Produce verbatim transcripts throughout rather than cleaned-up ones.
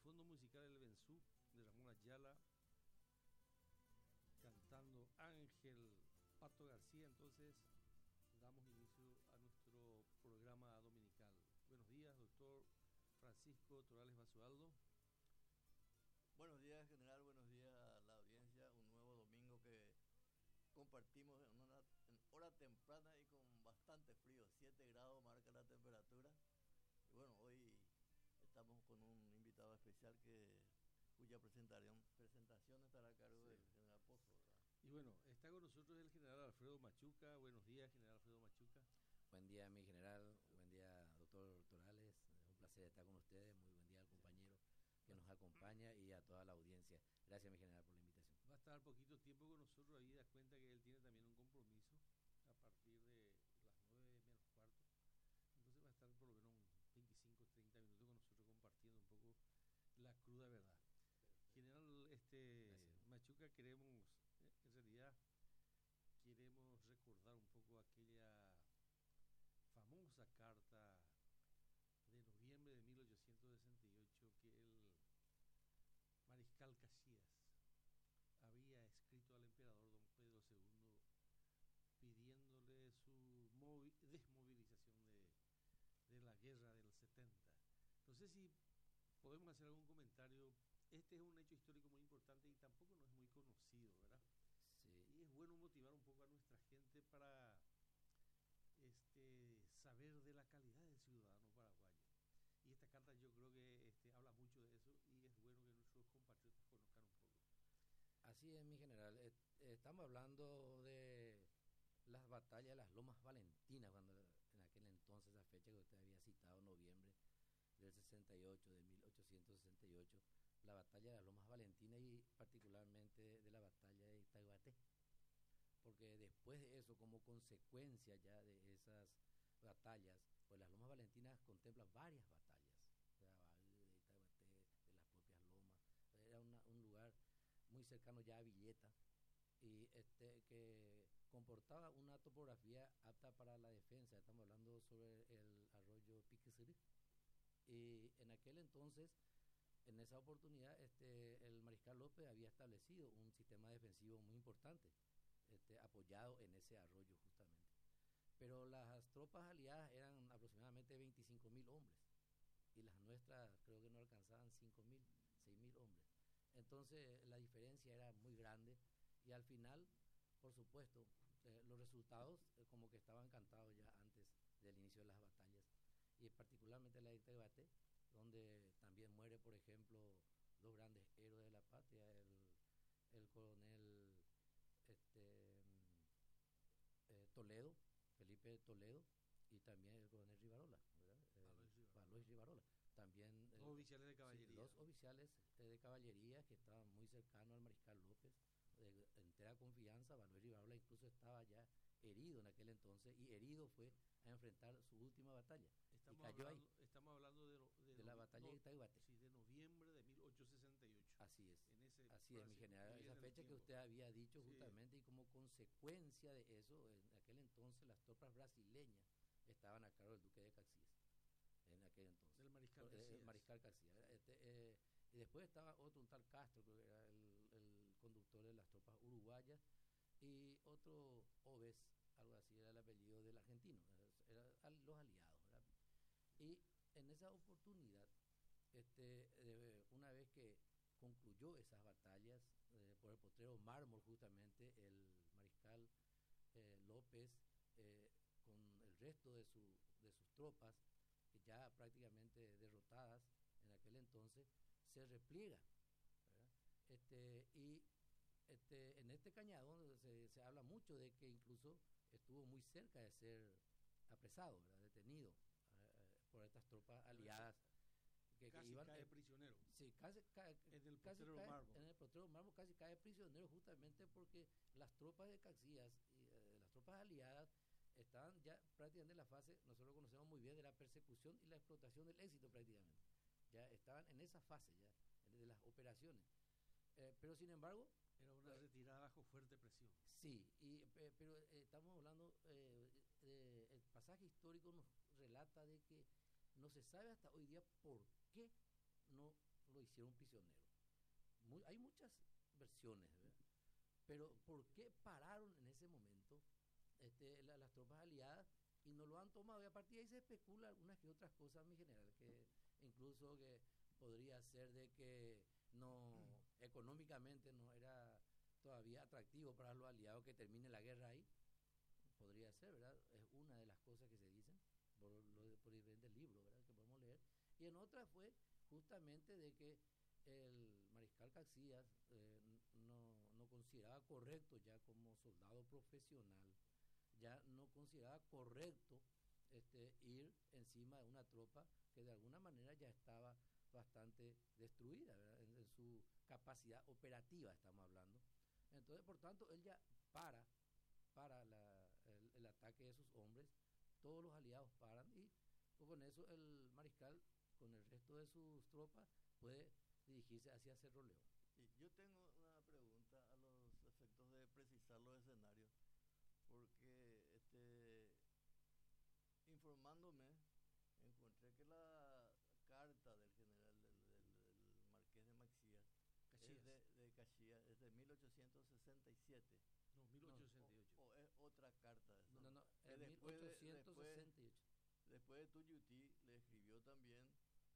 fondo musical El Benzú de Ramón Ayala, cantando Ángel Pato García. Entonces damos inicio a nuestro programa dominical. Buenos días, doctor Francisco Torales Basualdo. Buenos días, general, buenos días a la audiencia. Un nuevo domingo que compartimos en, una, en hora temprana y con bastante frío, siete grados marca la temperatura. Y bueno, hoy estamos con un invitado especial que cuya presentación, presentación estará a cargo sí. del general Pozo, ¿verdad? Y bueno, está con nosotros el general Alfredo Machuca. Buenos días, general Alfredo Machuca. Buen día, mi general. Buen día, doctor Torales. Es un placer estar con ustedes. Muy buen día al compañero que nos acompaña y a toda la audiencia. Gracias, mi general, por la invitación. Va a estar poquito tiempo con nosotros. Ahí das cuenta que él tiene también un compromiso a partir de las nueve menos cuarto. Entonces va a estar por lo menos veinticinco, treinta minutos con nosotros compartiendo un poco la cruda verdad. Perfecto. General este Gracias. Machuca, queremos, en realidad, queremos recordar un poco aquella famosa carta de noviembre de mil ochocientos sesenta y ocho que el mariscal Caxias había escrito al emperador don Pedro segundo pidiéndole su movi- desmovilización de, de la guerra del setenta. No sé si podemos hacer algún comentario. Este es un hecho histórico muy importante y tampoco no es muy conocido, ¿verdad? Sí. Y es bueno motivar un poco a nuestra gente para este, saber de la calidad del ciudadano paraguayo. Y esta carta yo creo que este, habla mucho de eso y es bueno que nuestros compatriotas conozcan un poco. Así es, mi general. Eh, estamos hablando de las batallas de las Lomas Valentinas, cuando en aquel entonces, esa fecha que usted había citado, noviembre del sesenta y ocho, de mil ochocientos sesenta y ocho, la batalla de las Lomas Valentinas y particularmente de la batalla de Itaguaté. Porque después de eso, como consecuencia ya de esas batallas, pues las Lomas Valentinas contemplan varias batallas, o sea, de Itaguaté, de las propias lomas. Era una, un lugar muy cercano ya a Villeta y este que comportaba una topografía apta para la defensa. Estamos hablando sobre el arroyo Piquecirí. Y en aquel entonces, en esa oportunidad, este el mariscal López había establecido un sistema defensivo muy importante, este, apoyado en ese arroyo justamente. Pero las tropas aliadas eran aproximadamente veinticinco mil hombres y las nuestras creo que no alcanzaban cinco mil, seis mil hombres. Entonces la diferencia era muy grande y al final, por supuesto, eh, los resultados eh, como que estaban cantados ya antes del inicio de las batallas y particularmente la de Itaguaté, donde también muere, por ejemplo, dos grandes héroes de la patria, el, el coronel este, eh, Toledo, Felipe Toledo, y también el coronel Rivarola, ¿verdad? Valois Rivarola. También dos eh, oficiales de caballería. Sí, dos oficiales eh, de caballería que estaban muy cercanos al mariscal López, de entera confianza. Valois Rivarola incluso estaba ya herido en aquel entonces y herido fue a enfrentar su última batalla. Estamos, y cayó hablando, ahí, estamos hablando de, no, de, de la batalla no, de Itaguaté. Sí, de noviembre de mil ochocientos sesenta y ocho. Así es, en ese, así es, mi general, esa fecha que usted había dicho justamente, sí. Y como consecuencia de eso, en aquel entonces las tropas brasileñas estaban a cargo del duque de Caxias, en aquel entonces. Del mariscal Caxias. El mariscal Caxias. Este, eh, y después estaba otro, un tal Castro, que era el, el conductor de las tropas uruguayas, y otro Oves, algo así, era el apellido del argentino, eran los aliados, ¿verdad? Y en esa oportunidad, este, eh, una vez que concluyó esas batallas eh, por el potrero Mármol, justamente el mariscal eh, López, eh, con el resto de, su, de sus tropas, que ya prácticamente derrotadas en aquel entonces, se repliega, ¿verdad? Este, y este, en este cañadón se, se habla mucho de que incluso estuvo muy cerca de ser apresado, ¿verdad? Detenido eh, por estas tropas aliadas. Que, casi que iban, cae eh, prisionero. Sí, casi cae en el casi potrero cae, Mármol. En el potrero Mármol casi cae prisionero justamente porque las tropas de Caxias y eh, las tropas aliadas estaban ya prácticamente en la fase, nosotros lo conocemos muy bien, de la persecución y la explotación del éxito prácticamente. Ya estaban en esa fase ya, de las operaciones. Eh, pero sin embargo... Era una eh, retirada bajo fuerte presión. Sí, y, eh, pero eh, estamos hablando, eh, de, el pasaje histórico nos relata de que no se sabe hasta hoy día por qué no lo hicieron prisionero. Muy, hay muchas versiones, ¿verdad? Pero ¿por qué pararon en ese momento este, la, las tropas aliadas y no lo han tomado? Y a partir de ahí se especula algunas que otras cosas, mi general, que incluso que podría ser de que no económicamente no era todavía atractivo para los aliados que termine la guerra ahí. Podría ser, ¿verdad? Es una de las cosas que se dicen por, lo, por diferentes libros, ¿verdad? Que podemos leer. Y en otra fue justamente de que el mariscal Caxias eh, no, no consideraba correcto ya como soldado profesional, ya no consideraba correcto este, ir encima de una tropa que de alguna manera ya estaba bastante destruida, ¿verdad? En, en su capacidad operativa estamos hablando. Entonces, por tanto, él ya para, para la, el, el ataque de sus hombres, todos los aliados paran y pues, con eso el mariscal, con el resto de sus tropas, puede dirigirse hacia Cerro León. Y yo tengo una pregunta a los efectos de precisar los escenarios, porque este, informándome, encontré que la carta del general del, del, del marqués de Maxías es de, de Caxias, es de mil ochocientos sesenta y siete. No, mil ochocientos sesenta y ocho. O, o es otra carta. Esa. No, no, Que en después mil ochocientos sesenta y ocho. De, después, después de Tuyutí le escribió también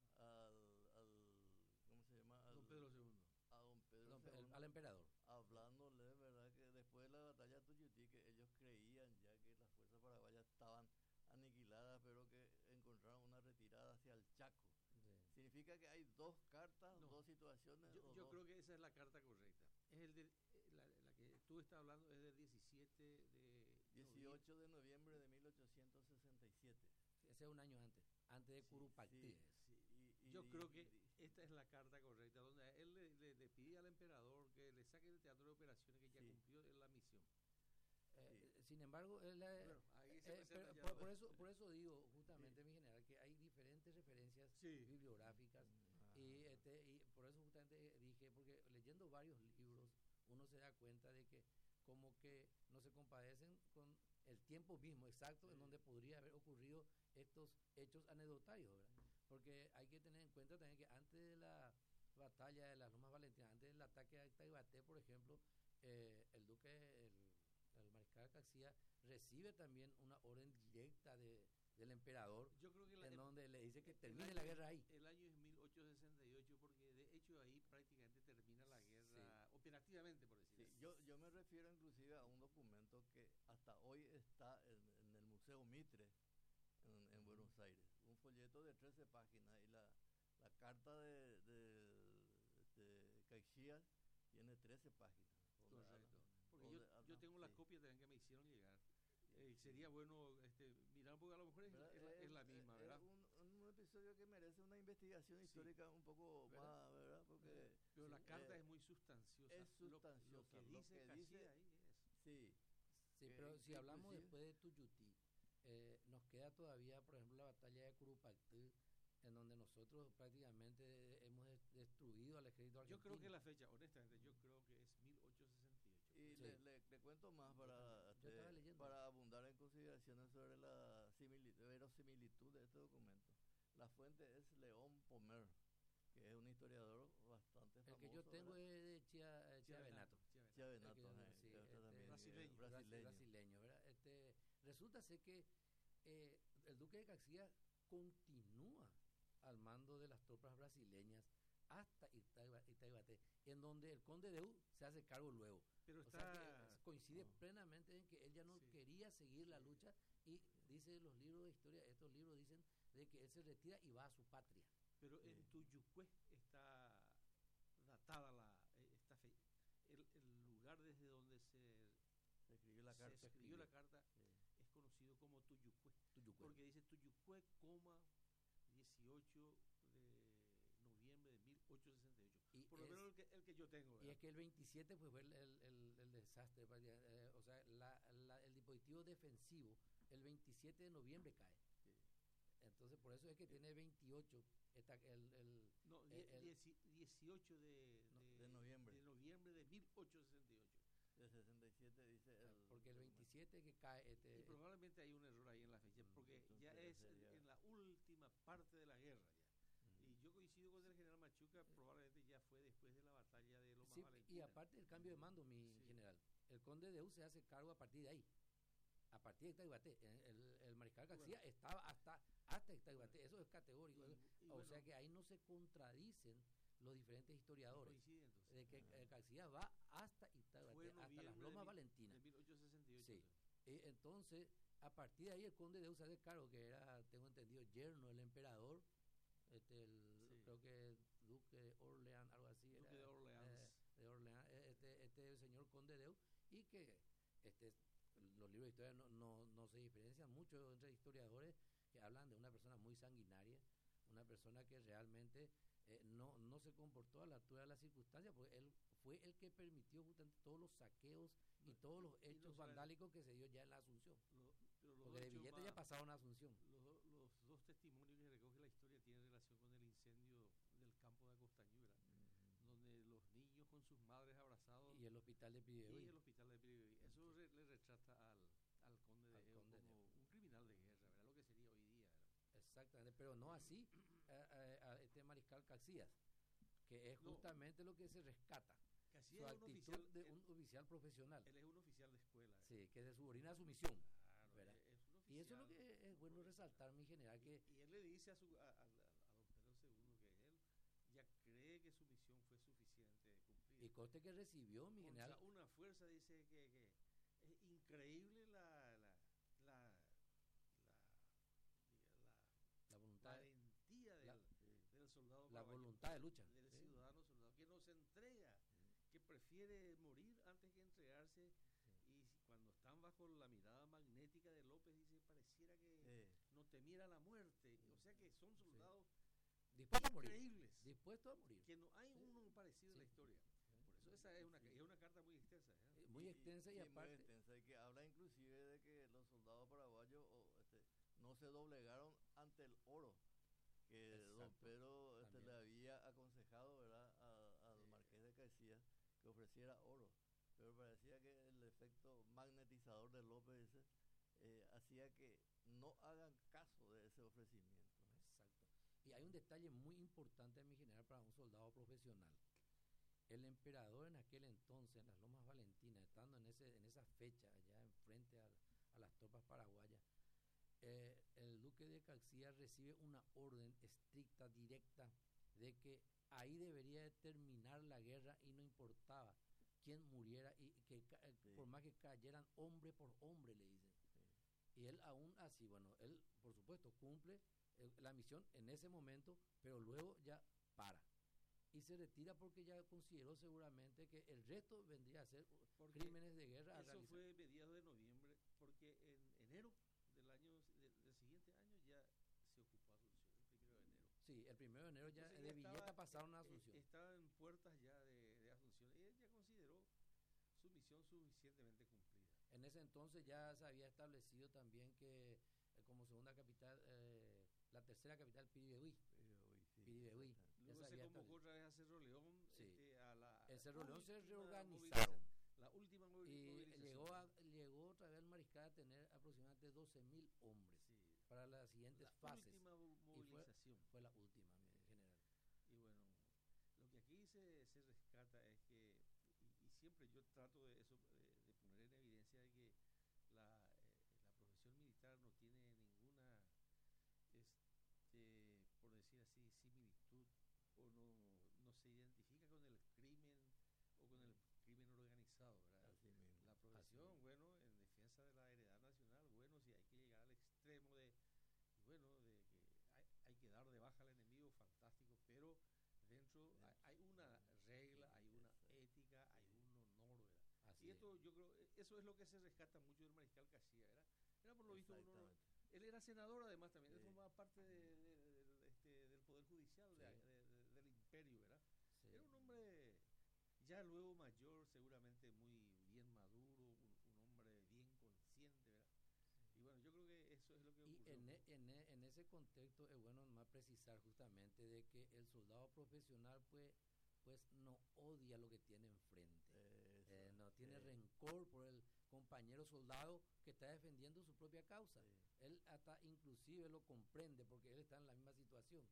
al, al ¿cómo se llama? Al, don Pedro segundo. A don Pedro No, segundo, el, al emperador. hablándole, ¿verdad? Que después de la batalla de Tuyutí, que ellos creían ya que las fuerzas paraguayas estaban aniquiladas, pero que encontraron una retirada hacia el Chaco. Sí. ¿Significa que hay dos cartas, No, dos situaciones? Yo, o yo dos? creo que esa es la carta correcta. Es el de, la, la que tú estás hablando es del diecisiete de dieciocho de noviembre de mil ochocientos sesenta y siete. Ese es un año antes, antes de Sí, Curupactí. sí, sí. Y, y, Yo y, creo que y, esta es la carta correcta, donde él le, le, le pide al emperador que le saque del teatro de operaciones que ya sí. cumplió en la misión. Eh, sí. Sin embargo, él, eh, Bueno, ahí se eh, pero, ya por, lo- por, eso, por eso digo justamente, Sí. mi general, que hay diferentes referencias Sí. bibliográficas Ajá. y, este, y por eso justamente dije, porque leyendo varios libros uno se da cuenta de que como que no se compadecen con el tiempo mismo exacto Sí. en donde podría haber ocurrido estos hechos anecdotarios, ¿verdad? Porque hay que tener en cuenta también que antes de la batalla de las Lomas Valentinas, antes del ataque a Itaibaté, por ejemplo, eh, el duque, el, el mariscal Caxía recibe también una orden directa de, del emperador Yo creo que la, en el, donde le dice que el termine año la es- guerra ahí. El año es mil ochocientos sesenta y ocho, porque de hecho ahí prácticamente termina la guerra operativamente, por decirlo Sí, así. yo, yo me refiero inclusive a un documento que hasta hoy está en, en el Museo Mitre en, en Buenos Aires, un folleto de trece páginas y la, la carta de, de, de Caxias tiene trece páginas. donde habla- Correcto. Porque donde yo, habla- yo tengo la sí, copia también que me hicieron llegar. Eh, sí. sería bueno este, mirar, porque a lo mejor es, ¿Verdad? es la, es la misma, es ¿verdad? un, un episodio que merece una investigación Sí. histórica un poco ¿Verdad? más, ¿verdad? Porque Pero la Sí, carta eh, es muy sustanciosa. es Lo- sustanciosa. Lo, que Lo dice que Caxía dice- ahí es. sí, Sí, que- pero si que hablamos inclusive- después de Tuyutí, eh, nos queda todavía, por ejemplo, la batalla de Curupactí, en donde nosotros prácticamente hemos des- destruido al ejército argentino. Yo creo que la fecha, honestamente, yo creo que es mil ochocientos sesenta y ocho. y Sí. le, le, le cuento más Yo para, también. Yo este, estaba leyendo. para abundar en consideraciones sobre la simili- verosimilitud de este documento. La fuente es León Pomer, que es un historiador bastante El famoso. que yo tengo ¿verdad? es de Chia, eh, Chiavenato. Chiavenato. Chiavenato, El que yo- ajá, sí, que este, también, eh, brasileño. brasi- brasileño. brasileño, ¿verdad? Este, resulta ser que eh, el duque de Caxias continúa al mando de las tropas brasileñas hasta Itaiba- Itaibaté, en donde el conde de U se hace cargo luego. Pero O está. sea que coincide Oh. plenamente en que él ya no Sí. quería seguir la Sí. lucha y dice los libros de historia, estos libros dicen de que él se retira y va a su patria. Pero Sí. en Tuyucué está datada la. eh, Esta fe, el, el lugar desde donde se, Se escribió la se carta. escribió la carta Sí. es conocido como Tuyucué. Tuyucué. Porque dice Tuyucué, coma, dieciocho de noviembre de mil ochocientos sesenta y ocho. Y Por lo es- menos el que, el que yo tengo. Y ¿verdad? es que el veintisiete pues fue el, el, el- el desastre, eh, o sea, la, la- el dispositivo defensivo el veintisiete de noviembre cae. Sí. Entonces por eso es que tiene veintiocho, esta, el, el, No, eh, die- el- dieci- dieciocho de, No, de, de noviembre. de noviembre de mil ochocientos sesenta y ocho. De sesenta y siete dice el. porque el documento. veintisiete que cae, este, Y probablemente hay un error ahí en la fecha, Mm, porque ya entonces es en, sería- en la última parte de la guerra ya. Ujú. Y yo coincido con el general Machuca probablemente ya fue después de la batalla de Lomas Sí, Valentina. y aparte del cambio de mando, mi Sí. general, el conde de U se hace cargo a partir de ahí. A partir de Itaibate, el, el, el mariscal García Bueno. estaba hasta, hasta Itaibate, eso es categórico. Y- eso- y o bueno, sea que ahí no se contradicen los diferentes historiadores. coincide entonces. De que Ah. eh, García va hasta Itaibate, Fue en hasta las noviembre de Lomas mil- Valentinas. de mil ochocientos sesenta y ocho. Sí. sí. Eh, entonces, a partir de ahí el conde de U se hace cargo, que era, tengo entendido, yerno del emperador, este, el, Sí. creo que duque de Orleans, algo así. Duque era, de Orleans. eh, de Orleans, eh, este, este señor conde de U, y que este, los libros de historia no, no, no se diferencian mucho entre historiadores que hablan de una persona muy sanguinaria, una persona que realmente eh, no, no se comportó a la altura de las circunstancias, porque él fue el que permitió justamente todos los saqueos y No, todos los y no hechos solamente- vandálicos que se dio ya en la Asunción. Lo- pero los Porque de hechos billete más- ya pasaron a Asunción. Los, do- los dos testimonios que recoge la historia tienen relación con el incendio del campo de Acostañura, donde los niños con sus madres abrazados Y el hospital de y Pidehoy. el hospital de Piribeí. Eso re- le retrata al, al conde de Al Eo conde de como un criminal de guerra, ¿verdad? Lo que sería hoy día. ¿verdad? Exactamente, pero no así eh, eh, a este mariscal Caxias, que es No. justamente lo que se rescata. Casi Su es un actitud oficial, de él, un oficial profesional. él es un oficial de escuela. ¿verdad? Sí, que se subordina a su misión. Claro, ¿verdad? es un Y eso es lo oficial, que es bueno un resaltar, mi general, que Y, y él le dice a, su, a, a- a don Pedro segundo que él ya cree que su misión fue suficiente de cumplir. y conste que recibió, mi Contra general, una fuerza dice que, que es increíble la la la, la, diga, la la voluntad, valentía del, la- del soldado la paraguayo, voluntad de lucha. del Sí. ciudadano soldado que no se entrega, Mm. que prefiere morir antes que entregarse. Y si- cuando están bajo la mirada magnética de López, dice, pareciera que Eh, no temiera la muerte. O sea que son soldados Dispuesto a morir. increíbles, Dispuesto a morir. que no hay Sí. uno parecido en la Sí. historia. Por eso esa es una, es una carta muy extensa. ¿eh? Eh, Muy extensa y sí, aparte. muy extensa, y que habla inclusive de que los soldados paraguayos o, este, no se doblegaron ante el oro que don Exacto, Pedro este, le también. había aconsejado, ¿verdad? A- al Sí. marqués de Caicía que ofreciera oro, pero parecía que el efecto magnetizador de López ese, eh, hacía que no hagan caso de ese ofrecimiento, ¿no? Exacto. Y hay un detalle muy importante, mi general, para un soldado profesional. El emperador en aquel entonces, en las Lomas Valentinas, estando en, ese, en esa fecha, allá enfrente a, a las tropas paraguayas, eh, el duque de Caxía recibe una orden estricta, directa, de que ahí debería de terminar la guerra y no importaba quién muriera, y que ca- eh, Sí. por más que cayeran hombre por hombre, le dicen. Sí. Y él aún así, bueno, él por supuesto cumple eh, la misión en ese momento, pero luego ya para. Y se retira porque ya consideró seguramente que el resto vendría a ser Porque crímenes de guerra a Eso realizar. fue mediados de noviembre, porque en enero del año de- del siguiente año ya se ocupó Asunción, el primero de enero. Sí, el primero de enero ya Entonces de ya Villeta estaba- pasaron a eh, Asunción. Estaba en puertas ya de, de Asunción y él ya consideró su misión suficientemente cumplida. En ese entonces ya se había establecido también que eh, como segunda capital, eh, la tercera capital, Piribehuí. Pero hoy sí, Piribehuí. exactamente. Ya Luego se se había convocó establecido. otra vez a Cerro León, Sí. este, a la En Cerro León se última reorganizaron. moviliza- La última movil- Y movilización. llegó, a, llegó otra vez el mariscal a tener aproximadamente doce mil hombres Sí, para las siguientes la fases. última mo- Y fue, movilización. fue la última, mi general. Y bueno, lo que aquí se, se rescata es que, y, y siempre yo trato de eso, de, de poner en evidencia de que la, eh, la profesión militar no tiene ninguna, este, por decir así, similitud o no, no se identifica con el crimen o con el crimen organizado, ¿verdad? Así mismo. La Así profesión, mismo. bueno, en defensa de la heredad nacional, bueno, si hay que llegar al extremo de, bueno, de que hay, hay que dar de baja al enemigo, fantástico, pero dentro hay, hay una regla, hay una Exacto. ética, hay un honor, ¿verdad? Así Y es. esto yo creo, eh, eso es lo que se rescata mucho del mariscal Cachía, ¿verdad? Era por lo visto uno, Exactamente. él era senador además también, él Sí. formaba parte de- de- de- de- este, del Poder Judicial de- Sí. de- de- del imperio, ¿verdad? Sí. Era un hombre ya luego mayor, seguramente muy bien maduro, un, un hombre bien consciente, ¿verdad? Y bueno, yo creo que eso es lo que Y ocurrió. en, e- en, e- en ese contexto es bueno más precisar justamente de que el soldado profesional pues, pues no odia lo que tiene enfrente. Eso, Eh, no tiene sí. rencor por el compañero soldado que está defendiendo su propia causa. Sí. Él hasta inclusive lo comprende porque él está en la misma situación.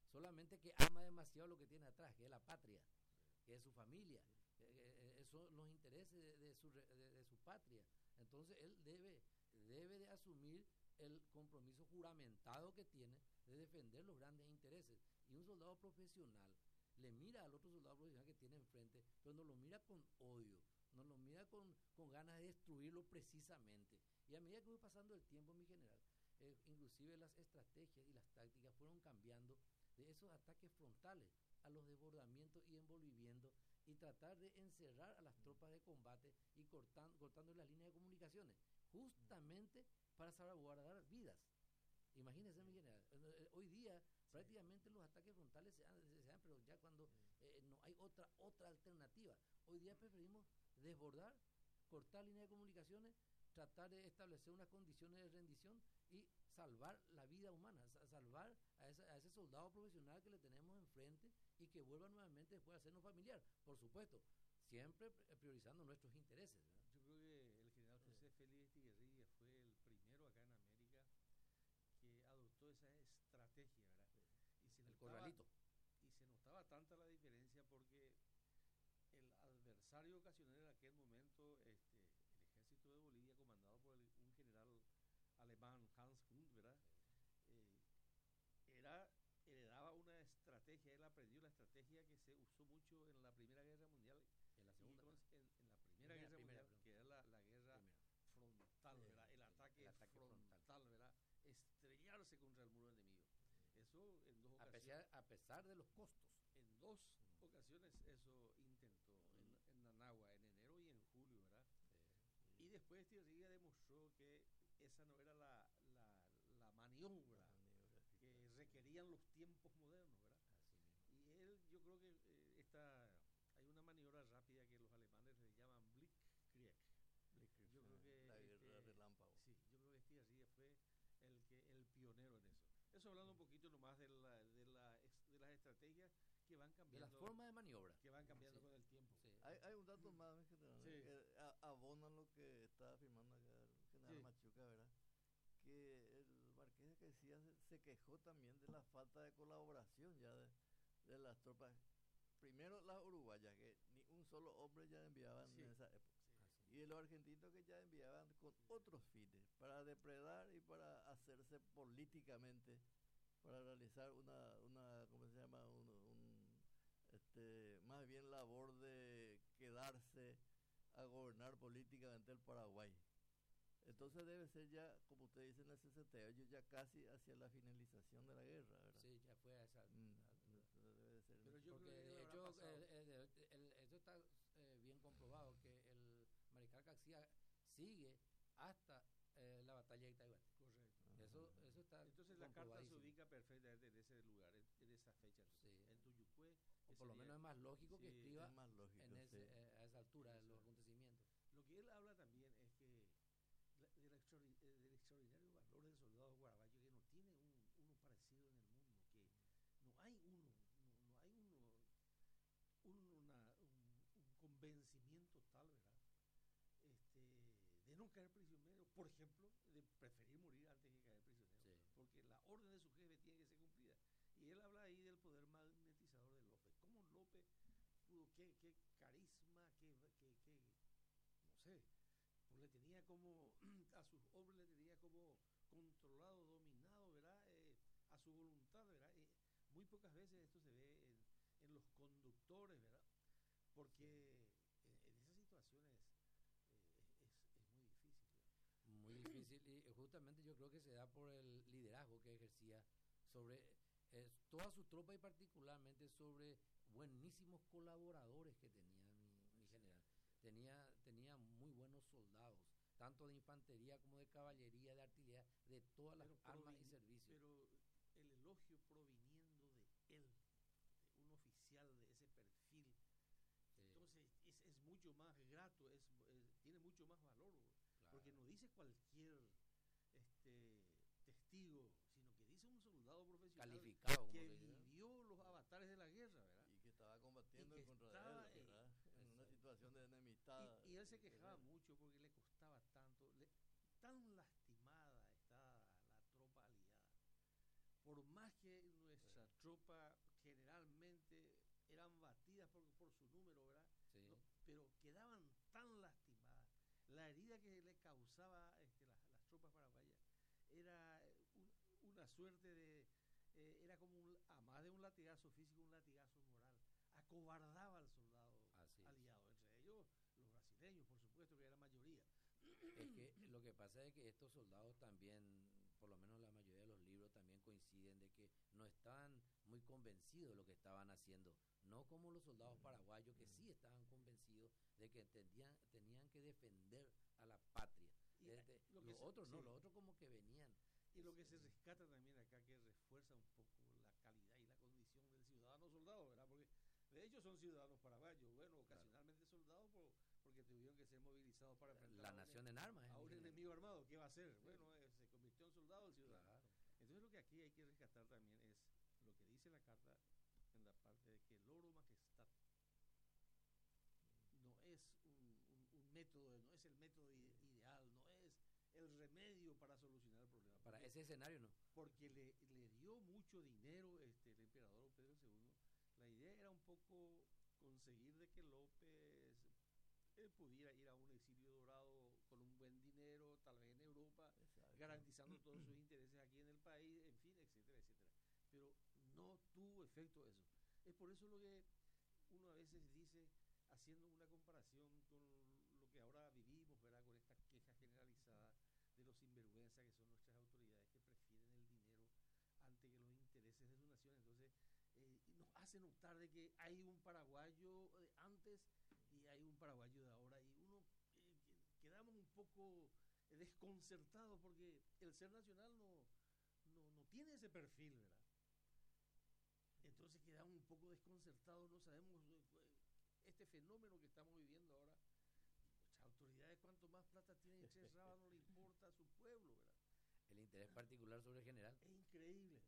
solamente que ama demasiado lo que tiene atrás, que es la patria, que es su familia, eh, eh, son los intereses de, de, su, de, de su patria. Entonces él debe, debe de asumir el compromiso juramentado que tiene de defender los grandes intereses. Y un soldado profesional le mira al otro soldado profesional que tiene enfrente, pero no lo mira con odio, no lo mira con, con ganas de destruirlo precisamente. Y a medida que fue pasando el tiempo, mi general, eh, inclusive las estrategias y las tácticas fueron cambiando de esos ataques frontales a los desbordamientos y envolvimientos y tratar de encerrar a las tropas de combate y cortan, cortando las líneas de comunicaciones, justamente para salvaguardar vidas. Imagínense, mi general, hoy día prácticamente los ataques frontales se dan, se dan, pero ya cuando eh, no hay otra otra alternativa. Hoy día preferimos desbordar, cortar líneas de comunicaciones, tratar de establecer unas condiciones de rendición y salvar la vida humana, salvar a ese, a ese soldado profesional que le tenemos enfrente y que vuelva nuevamente después a hacernos familiar. Por supuesto, siempre priorizando nuestros intereses, ¿verdad? Yo creo que el general José Félix Estiguerría fue el primero acá en América que adoptó esa estrategia, ¿verdad? Y se El notaba, corralito. y se notaba tanta la diferencia porque el adversario ocasional en aquel momento, este, el ejército de Bolivia, comandado por el, un general alemán, Hans Hund, ¿verdad? Eh, era, heredaba una estrategia, él aprendió la estrategia que se usó mucho en la Primera Guerra Mundial, en la segunda, con, en, en, la Primera, primera Guerra primera, Mundial, perdón. que era la, la guerra primera. frontal, ¿verdad? El, el, ataque, el ataque frontal, frontal, ¿verdad? Estrellarse contra el muro enemigo. Eso en dos a ocasiones. Pesar, a pesar de los costos. En dos mm. ocasiones eso intentó, mm. en, en Nanagua, en enero y en julio, ¿verdad? Sí. Y después Estiguerría demostró que esa no era la, la, la maniobra, la maniobra que requerían los tiempos modernos, ¿verdad? Así mismo. Y él, yo creo que eh, esta, hay una maniobra rápida que los alemanes le llaman Blitzkrieg. Blitzkrieg. Yo creo que la este, guerra relámpago. Sí, yo creo que Estiguerría fue el que el pionero en eso. Eso hablando un poquito nomás de, la, de, la, de las estrategias que van cambiando. De las formas de maniobra. Que van cambiando sí. con el tiempo. Sí. Hay, hay un dato más, mi general, sí. que abona lo que está afirmando acá el general sí. Machuca, ¿verdad? Que el marqués de Quesía se, se quejó también de la falta de colaboración ya de, de las tropas. Primero las uruguayas, que ni un solo hombre ya enviaban sí. en esa época. Sí. Y los argentinos que ya enviaban con sí. otros fines, para depredar y para hacerse políticamente, para realizar una, una ¿cómo se llama? Un, un, este, más bien labor de quedarse a gobernar políticamente el Paraguay. Entonces debe ser ya, como usted dice, en el sesenta y ocho, ya casi hacia la finalización de la guerra, ¿verdad? Sí, ya fue a esa mm, debe de ser. Pero yo porque creo que de hecho el, el, el, el, eso está eh, bien comprobado, que el mariscal García sigue hasta eh, la batalla de Itaiguate. Correcto. Uh-huh. Eso, eso está Entonces la carta se ubica perfectamente en ese lugar, en, en esa fecha. Sí. En Tuyucué. O por lo menos es más lógico sí, que escriba es más lógico, en ese, sí. eh, a esa altura de los acontecimientos. Lo que él habla también es que la, del, extraordin del extraordinario valor del soldado guarabayo, que no tiene un, uno parecido en el mundo, que no hay uno, no, no hay uno, un, una, un, un convencimiento tal, ¿verdad? Este, de no caer prisionero, por ejemplo, de preferir morir antes que caer prisionero, sí. porque la orden de su jefe tiene que ser cumplida. Y él habla ahí del poder magnetizador de López. ¿Cómo López pudo, qué, qué carisma, qué, qué, qué, no sé, pues le tenía como, a sus hombres le tenía como controlado, dominado, ¿verdad? Eh, a su voluntad, ¿verdad? Eh, muy pocas veces esto se ve en, en los conductores, ¿verdad? Porque sí. en, en esas situaciones eh, es, es muy difícil, ¿verdad? Muy difícil, y justamente yo creo que se da por el liderazgo que ejercía sobre eh, toda su tropa y particularmente sobre buenísimos colaboradores que tenía mi, mi general. Tenía, tenía muy buenos soldados, tanto de infantería como de caballería, de artillería, de todas las pero armas y servicios. Pero el elogio proviniendo de él, de un oficial de ese perfil, sí. entonces es, es mucho más grato, es, es, tiene mucho más valor, claro. porque no dice cualquier este, testigo, sino que dice un soldado profesional calificado, que vivió los avatares de la guerra, ¿verdad? Y que estaba combatiendo que contra estaba, él, ¿verdad? En, en una situación de enemistad. Y, y él se quejaba mucho porque le costaba tanto, le, tan lastimada está la tropa aliada. Por más que nuestra tropa tropas generalmente eran batidas por, por su número, ¿verdad? Sí. No, pero quedaban tan lastimadas. La herida que le causaba este, las, las tropas paraguayas era un, una suerte de, eh, era como, un, a más de un latigazo físico, un latigazo moral. Acobardaba al soldado aliado, entre ellos los brasileños, por supuesto, que era la mayoría. Es que lo que pasa es que estos soldados también, por lo menos la mayoría de los libros también coinciden de que no estaban muy convencidos de lo que estaban haciendo, no como los soldados paraguayos que sí estaban convencidos de que tenían, tenían que defender a la patria. Y este, lo los se, otros no, sí. los otros como que venían. Y lo que se rescata también acá, que refuerza un poco la calidad y la condición del ciudadano soldado, ¿verdad? Porque de hecho son ciudadanos paraguayos, bueno, ocasionalmente claro. soldados por, porque tuvieron que ser movilizados para enfrentar la nación un, en armas a un en enemigo armado. ¿Qué va a hacer? Sí. Bueno, eh, se convirtió en soldado el ciudadano. Claro, claro. Entonces lo que aquí hay que rescatar también es lo que dice la carta en la parte de que el oro majestad no es un, un, un método, no es el método ideal, no es el remedio para solucionar el problema. Para porque, ese escenario no. Porque le, le dio mucho dinero este, el emperador Pedro segundo. La idea era un poco conseguir de que López eh, pudiera ir a un exilio dorado con un buen dinero, tal vez en Europa, exacto, garantizando todos sus intereses aquí en el país, en fin, etcétera, etcétera. Pero no tuvo efecto eso. Es por eso lo que uno a veces dice, haciendo una comparación con lo que ahora vivimos, ¿verdad? Con esta queja generalizada de los sinvergüenzas que son nuestras autoridades que prefieren el dinero ante que los intereses de su nación. Entonces eh, nos hace notar de que hay un paraguayo de antes y hay un paraguayo de ahora, y uno eh, quedamos un poco desconcertados porque el ser nacional no, no, no tiene ese perfil, ¿verdad? Entonces quedamos un poco desconcertados, no sabemos este fenómeno que estamos viviendo ahora. Nuestras autoridades, cuanto más plata tienen en Tres Rabas, no le importa a su pueblo, ¿verdad? El interés particular sobre el general. Es increíble.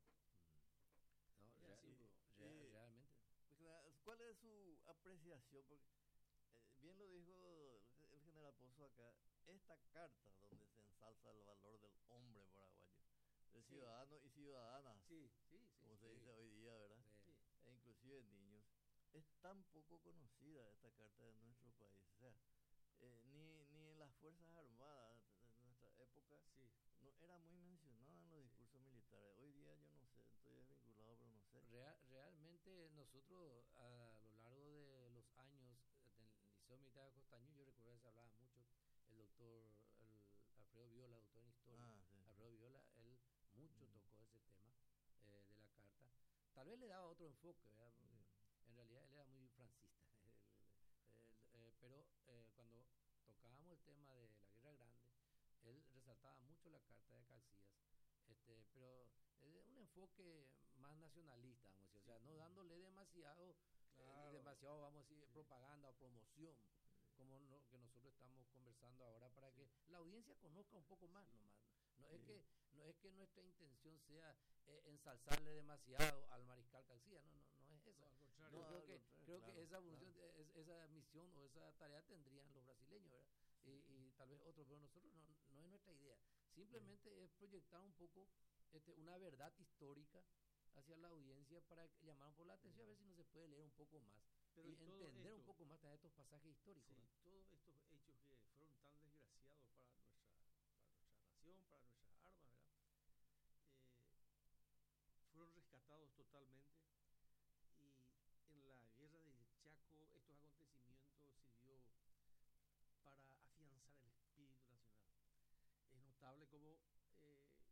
No, real, sí, real, eh, realmente. ¿Cuál es su apreciación? Porque eh, bien lo dijo el general Pozo acá, esta carta donde se ensalza el valor del hombre paraguayo, del sí. ciudadano y ciudadanas, sí, sí, sí, como sí, se sí. dice hoy día, ¿verdad? Sí. E inclusive niños. Es tan poco conocida esta carta de nuestro país. O sea, eh, ni, ni en las Fuerzas Armadas de nuestra época sí. no era muy mencionada en los discursos sí. militares. Hoy día yo no sé, estoy desvinculado, pero no sé. Real, realmente nosotros a lo largo de los años del Liceo Militar de Costañú, yo recuerdo que se hablaba mucho, el doctor el Alfredo Viola, doctor en historia, ah, sí. Alfredo Viola, él mucho mm. tocó ese tema eh, de la carta. Tal vez le daba otro enfoque, ¿verdad? Porque mm. en realidad él era muy francista, el, el, eh, pero eh, cuando tocábamos el tema de la Guerra Grande, él resaltaba mucho la carta de Calcías, este, pero es un enfoque más nacionalista, vamos a decir, sí. o sea, no dándole demasiado, claro. eh, demasiado, vamos a decir, sí. propaganda o promoción, sí. como no, que nosotros estamos conversando ahora para sí. que la audiencia conozca un poco más sí. nomás. No sí. es que no es que nuestra intención sea eh, ensalzarle demasiado al mariscal Calcías, no, no, no es eso. No, al contrario. No, creo que, contrario, creo claro, que esa función, claro. es, esa misión o esa tarea tendrían los brasileños, ¿verdad? Sí. Y, y tal vez otros, pero nosotros no, no es nuestra idea. Simplemente sí. es proyectar un poco este, una verdad histórica hacia la audiencia para llamar un poco la atención, sí. a ver si no se puede leer un poco más. Pero y entender esto, un poco más también estos pasajes históricos. Sí, todos estos hechos que fueron tan desgraciados para nuestra, para nuestra nación, para nuestras armas, ¿verdad? Eh, fueron rescatados totalmente, y en la guerra del Chaco estos acontecimientos sirvió para afianzar el espíritu nacional. Es notable cómo eh,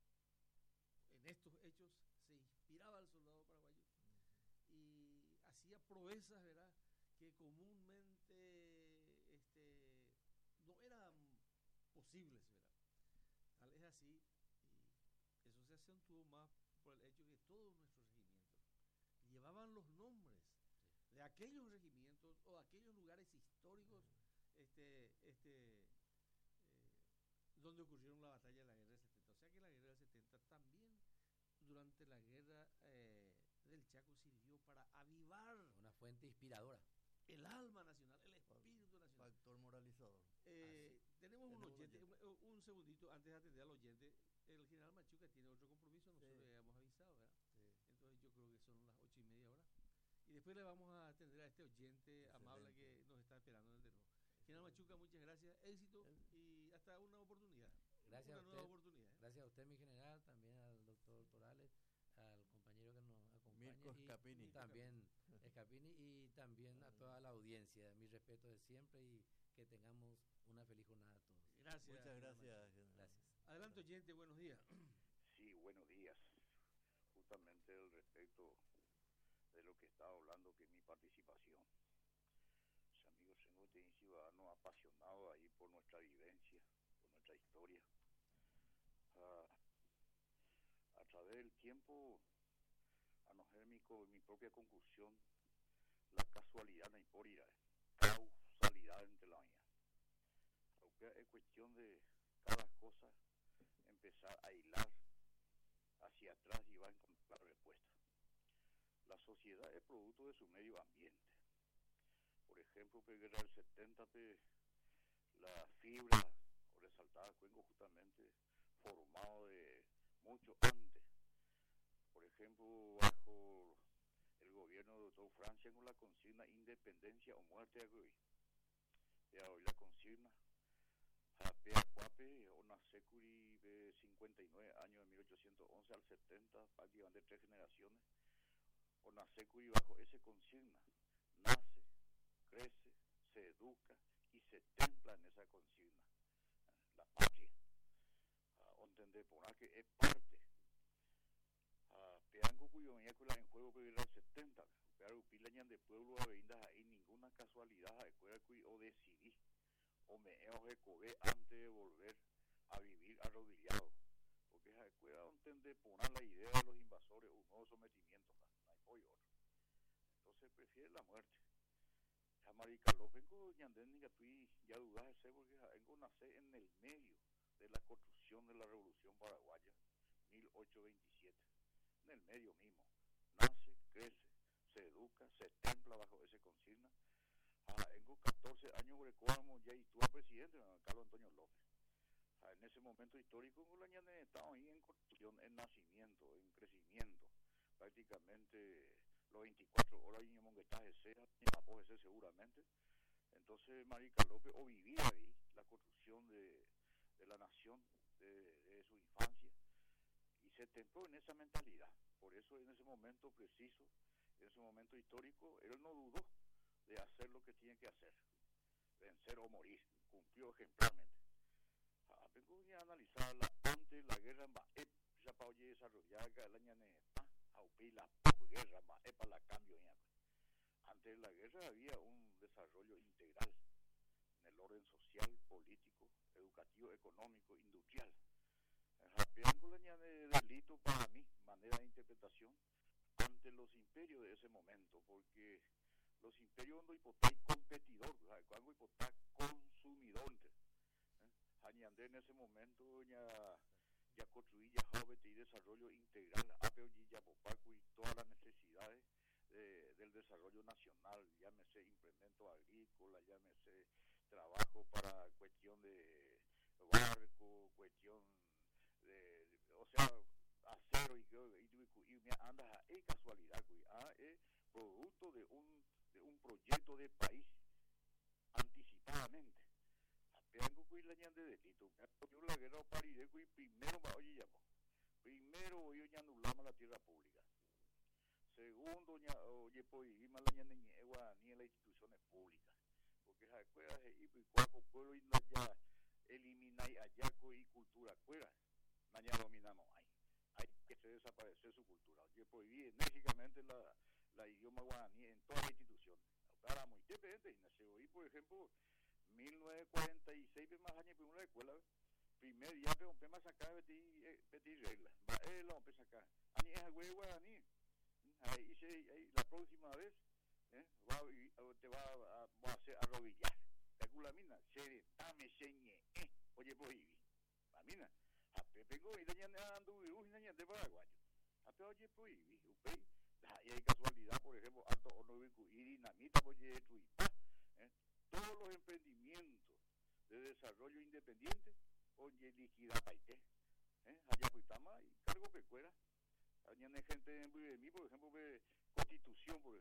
en estos hechos se inspiraba al soldado paraguayo uh-huh. y hacía proezas, ¿verdad?, que comúnmente este, no eran posibles, ¿verdad? Tal es así, y eso se acentuó más por el hecho que todos nuestros regimientos llevaban los nombres sí. de aquellos regimientos o aquellos lugares históricos uh-huh. este, este, eh, donde ocurrieron la batalla de la guerra del setenta. O sea que la guerra del setenta también, durante la guerra eh, del Chaco, sirvió para avivar una fuente inspiradora, el alma nacional, el espíritu nacional. Factor moralizador. Eh, tenemos un oyente, un, un segundito antes de atender al oyente. El general Machuca tiene otro compromiso, nosotros sí. le habíamos avisado, ¿verdad? Sí. Entonces yo creo que son después le vamos a atender a este oyente amable que nos está esperando en el teléfono. General Machuca, muchas gracias, éxito y hasta una oportunidad. Gracias una a nueva usted, oportunidad. ¿eh? Gracias a usted, mi general, también al doctor Torales, al compañero que nos acompaña. Mirko y Scapini. También Scapini y también a toda la audiencia. Mi respeto de siempre y que tengamos una feliz jornada a todos. Gracias. Muchas gracias. Gracias. Adelante, oyente, buenos días. Sí, buenos días. Justamente al respecto de lo que estaba hablando, que es mi participación. Mis amigos, somos de ciudadanos apasionados ahí por nuestra vivencia, por nuestra historia. Ah, a través del tiempo, a no ser mi, mi propia conclusión, la casualidad no importa, causalidad entre la mía. Es cuestión de cada cosa empezar a hilar hacia atrás y va a encontrar la respuesta. La sociedad es producto de su medio ambiente. Por ejemplo, en la guerra del setenta, la fibra, o resaltada Cuenco, justamente formado de mucho antes. Por ejemplo, bajo el gobierno del doctor Francia, con la consigna independencia o muerte de hoy. Ya hoy la consigna. Japea Cuape, una securi de cincuenta y nueve años, de mil ochocientos once al setenta, prácticamente tres generaciones. Una securi bajo esa consigna nace, crece, se educa y se templa en esa consigna. La patria. Uh, entender por que es parte. Uh, Peango cuyo miércoles en juego que era el setenta, pero pilañan de pueblo a veindas ahí ninguna casualidad a escuela o decidí. O me he recobé antes de volver a vivir arrodillado, porque esa escuela donde poner la idea de los invasores, un nuevo sometimiento, no hay pollo otro. Entonces prefiere la muerte. A Marica López, ya dudas ese, porque vengo nacer en el medio de la construcción de la Revolución Paraguaya, mil ochocientos veintisiete, en el medio mismo. Nace, crece, se educa, se templa bajo esa consigna. Ah, tengo catorce años recuerdo ya y tuve presidente, Carlos Antonio López. Ah, en ese momento histórico, estaba ahí en construcción, en nacimiento, en crecimiento. Prácticamente los veinticuatro horas y en que sea, ese seguramente. Entonces, Marica López, o vivía ahí la construcción de, de la nación, de, de su infancia, y se templó en esa mentalidad. Por eso, en ese momento preciso, en ese momento histórico, él no dudó de hacer lo que tiene que hacer, vencer o morir, cumplió ejemplarmente. Ah, tengo que analizarla antes de la guerra, ya para hoy desarrollar el año de la guerra, para la cambio. Antes de la guerra había un desarrollo integral en el orden social, político, educativo, económico, industrial. El de delito para mí, manera de interpretación, ante los imperios de ese momento, porque los imperios no hipotecan competidor, cuando hipotecan consumidor. ¿eh? Añandé en ese momento ya, ya construí ya joven y desarrollo integral, apeo y ya popaco y todas las necesidades de, del desarrollo nacional, llámese implemento agrícola, llámese trabajo para cuestión de barco, cuestión de, de o sea, acero y, y, y, y me andas a es casualidad, ah, es producto de un de un proyecto de país anticipadamente. Apeango que la ñande de delito, yo la guerra pariré que primero va oye llamo. Primero yo ya anulamos la tierra pública. Segundo, ya oye pues y la ñande ni ni en las instituciones públicas. Porque esa escuela y cuatro pueblos y ya eliminar ayaco y cultura fuera. Mañana dominamos ahí. Hay que se desaparecer su cultura. Oye prohibí enérgicamente la la idioma guaraní en todas las instituciones. Ahora, muy independiente, y nació hoy, por ejemplo, mil novecientos cuarenta y seis, más años, primera escuela, primer día, pero un tema sacar, pedir reglas. Va, él lo empieza acá. Ani es algo de guaraní. Ahí, ahí, la próxima vez, ¿eh? va, te va a, va a hacer arrodillar. Calcula, mina, se dame señe, eh, oye, pues, y la mina, a Pepe, y la ñana ando, y la ñana de paraguayo. A Pepe, oye, pues, y y hay casualidad, por ejemplo, alto horno y dinamita, oye, ¿eh? Todos los emprendimientos de desarrollo independiente, oye, liquida paite, ¿eh? Allá Cuitama y cargo pecuera. Hay gente en mí, por ejemplo, de Constitución, por ejemplo, en mil ochocientos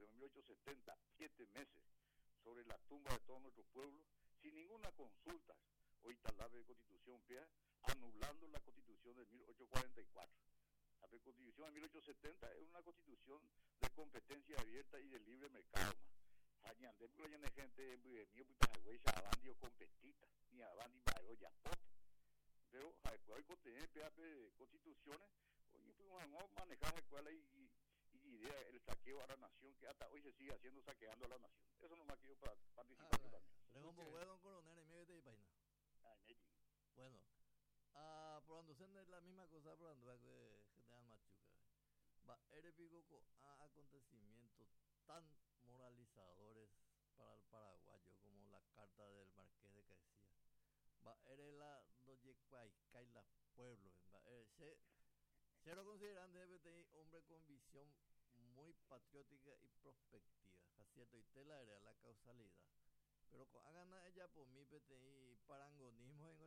ochocientos setenta, siete meses, sobre la tumba de todos nuestros pueblos, sin ninguna consulta o instalable de constitución vieja, anulando la constitución de mil ochocientos cuarenta y cuatro. La constitución de mil ochocientos setenta es una constitución de competencia abierta y de libre mercado. Hañande, porque hay gente en mío, puta, güey, abandi o competita, ni abandi, mayo, ya pot. Pero, hay que tener constituciones, hoy fuimos a manejar la escuela y, y idea el saqueo a la nación, que hasta hoy se sigue haciendo, saqueando a la nación. Eso no me ha querido para participar yo también. Luego, pues, don coronel, y me de paina. Bueno, ah, por cuando se la misma cosa, por cuando que general Machuca, va, eres pico a acontecimientos tan moralizadores para el paraguayo como la carta del Marqués de Caicía. Va, eres la doye cuaicay la pueblo, va, eres, se, se lo consideran debe tener hombre con visión muy patriótica y prospectiva, ¿cierto? Y tela era la causalidad. Pero hagan ella por mí y parangonismo en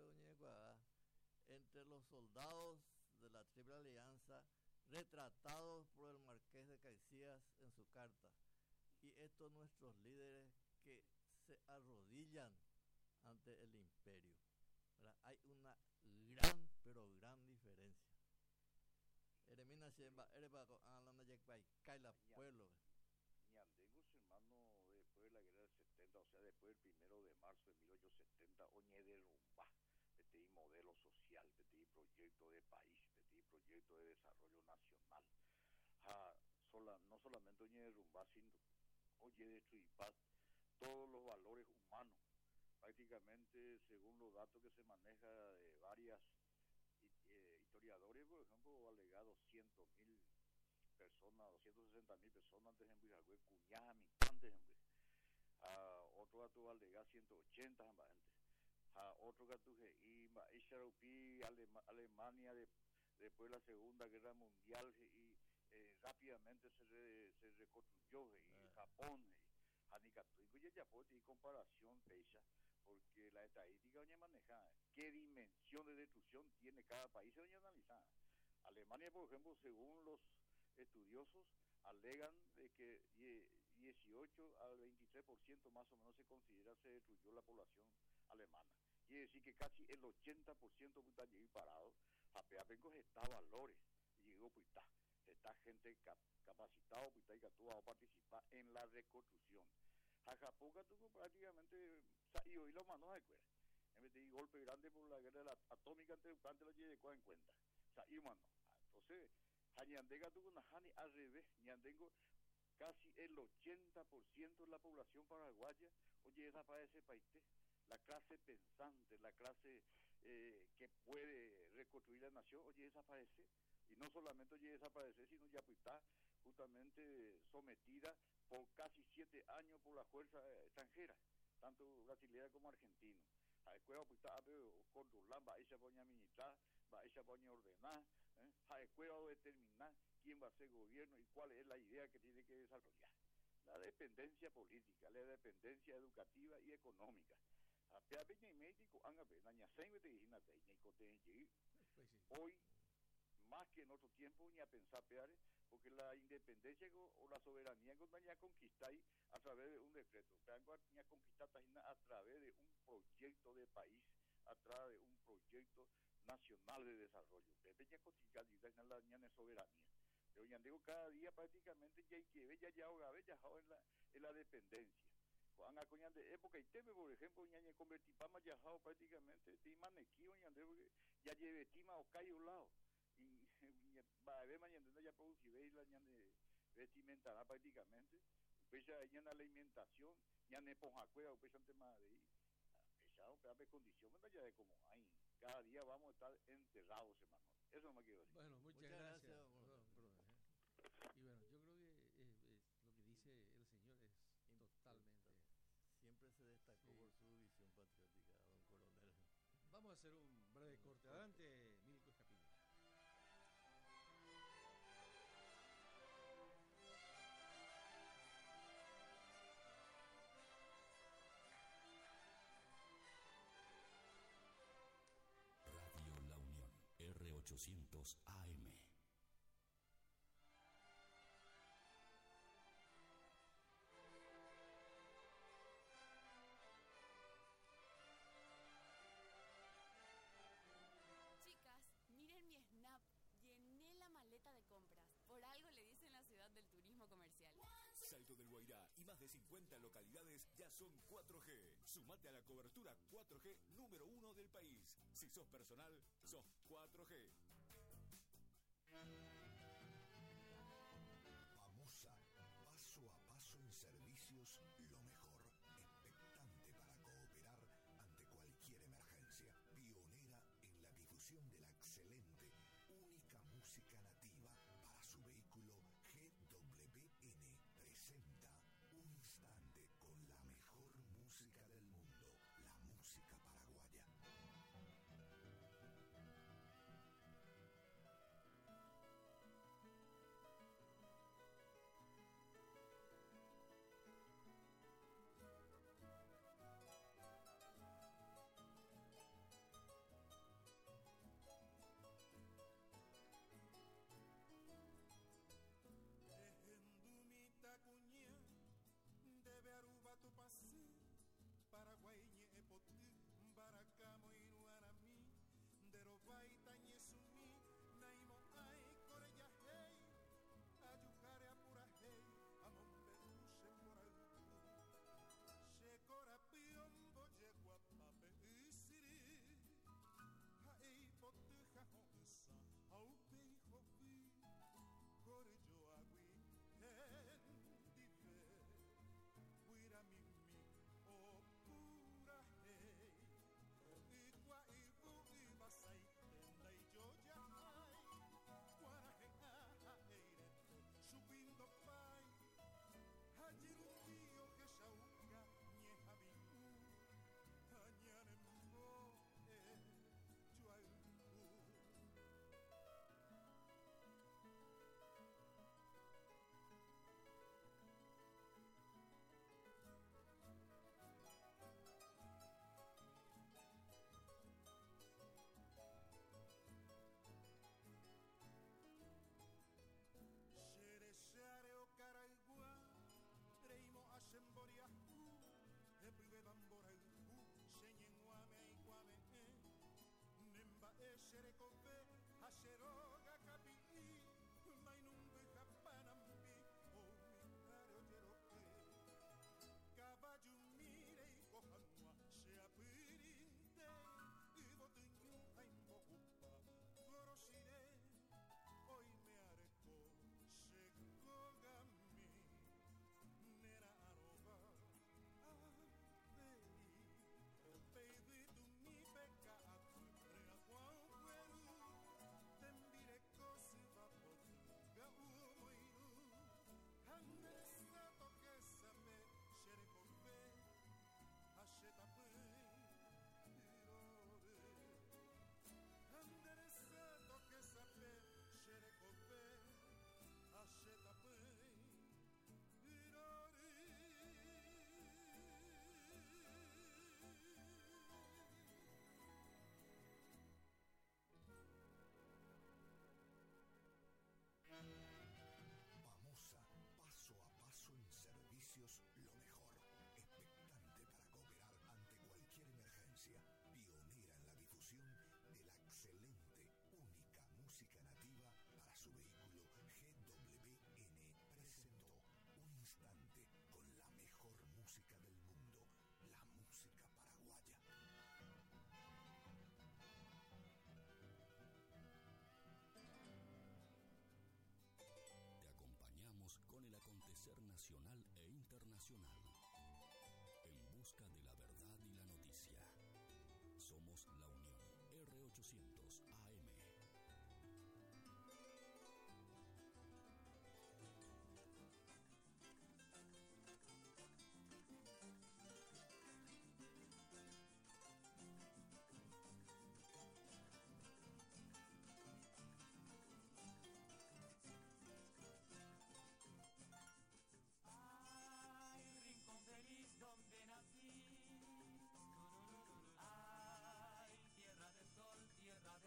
entre los soldados de la Triple Alianza retratados por el Marqués de Caicías en su carta, y estos nuestros líderes que se arrodillan ante el imperio, ¿verdad? Hay una gran, pero gran diferencia. Eremina Shemba, Erebaco, Alana Yekbay, Kaila Pueblo. Ñandengos, hermano, después de la guerra del setenta, o sea, después del primero de marzo de mil ochocientos setenta, Oñé de Rumba, P T I modelo social, P T I proyecto de país, P T I proyecto de desarrollo nacional. Ah, sola, no solamente Oñé de Rumba, sino Oñé de Chuipaz, todos los valores humanos, prácticamente según los datos que se maneja de varias eh, historiadores, por ejemplo, alega doscientos mil personas, doscientos sesenta mil personas antes en Bujargüe, cuñadas habitantes en Bujargüe. A otro gato alega ciento ochenta habitantes. A otro gato y Isharupi, Alemania de, después de la Segunda Guerra Mundial y eh, rápidamente se, re, se reconstruyó y ah. Japón, Hanikatu y Japón y comparación pecha, porque la estadística doña maneja qué dimensión de destrucción tiene cada país doña analizada. Alemania, por ejemplo, según los estudiosos, alegan de que dieciocho al veintitrés por ciento más o menos se considera se destruyó la población alemana. Quiere decir que casi el ochenta por ciento está allí parado, apeapencos está valores, y digo, pues está, está gente cap, capacitado, pues está y que tú vas a participar en la reconstrucción. A Japón que tuvo prácticamente, y hoy los manos de cuerda, en vez de golpe grande por la guerra de la atómica entre Ucrania lo llegó en cuenta. O sea, y mano, entonces, a Ñandega tuvo una Hani al revés, Ñandengo casi el ochenta por ciento de la población paraguaya, oye, desaparece país, la clase pensante, la clase eh, que puede reconstruir la nación, oye, desaparece, y no solamente oye, desaparece, sino ya pues está justamente sometida por casi siete años por la fuerza extranjera, tanto brasileña como argentina. A la escuela pues está controlando, va a esa poña militar, va a esa poña ordenar, ¿eh? A la escuela va a determinar quién va a ser gobierno y cuál es la idea que tiene que desarrollar. La dependencia política, la dependencia educativa y económica. Hoy, más que en otro tiempo, ni a pensar peores, porque la independencia o la soberanía no ni a conquistar a través de un decreto, ni a conquistar a través de un proyecto de país, a través de un proyecto nacional de desarrollo. Pepe ya conquistar la de soberanía. Pero ya digo, cada día prácticamente ya hay que ver, ya ya ya en la, en la dependencia. Juan Acoñan de época y teme, por ejemplo, ya convertí para yajao prácticamente, tima nequio, ya lleve tima o cayo lado. Y va a ver mañana ya producir la vestimentará prácticamente, pues ya hay una alimentación, ya ne ponjacue, pues ante madre, pesado, pero hay condiciones ya de como hay, cada día vamos a estar enterrados, hermano. Eso no me quiero decir. Bueno, muchas, muchas gracias. gracias perdón, perdón, ¿eh? Y bueno, yo creo que eh, eh, lo que dice el señor es totalmente. Siempre se destacó sí. por su visión patriótica, don coronel. Vamos a hacer un breve corte. Adelante, Milko Escapillo. Radio La Unión, R ochocientos A M. Guairá y más de cincuenta localidades ya son cuatro G. Sumate a la cobertura cuatro G número uno del país. Si sos personal, sos cuatro G. Famosa, paso a paso en servicios, lo mejor. Expectante para cooperar ante cualquier emergencia. Pionera en la difusión de la excelente, única música nativa para su vehículo. G W N presenta Un Instante con la mejor música del mundo, la música paraguaya. Debe Aruba tu pasi Paraguay epoti Baracamo y Nuaramí Derobay tañesumi Naimo ay Coreya hey Ayucare apura hey Amomberuche moraluku Shekora piombo Yegua pape isiri Haei potu jajonsa Aupe hobi Corejo agui Hendive Guira mimi o pura hey Igua ibu ibasai Tenda y yo ya hay Guaraje aha eireto Subindo pai Hajirumbio que shauka Ñeja biku Hañanembo eh Chuaiku Share o Caraigua, Treimo Ashemboriahu, Epive Bamboraihu, Shenyenguame y Guame, Nemba Esherekove, Hasheroga Capi, Mainumbe Japanambi, O Micaro Yeroke, Caballo Mire y Cojanua, Sheapirinte, y Botiñu Aimbocupa, Gorosire, hoy me areco. Shekogami Nera aroba Avei Baby tu mi peka Apre a Juan Gueru Tembire cosi va potuga umoiru Hanesa toque sabe Shere kobe Hasheta pe Irore Hanesa toque sabe Shere kobe Acheta bem, irori. Famosa, paso a paso en servicios, lo mejor. Expectante para cooperar ante cualquier emergencia. Pionera en la difusión de la excelente, única música nativa para su vehículo. G W N presentó Un Instante con la mejor música del mundo, la música paraguaya. Te acompañamos con el acontecer nacional e internacional. En busca de la verdad y la noticia. Somos La Unión, R ochocientos A M. Donde nací, ay, tierra de sol, tierra de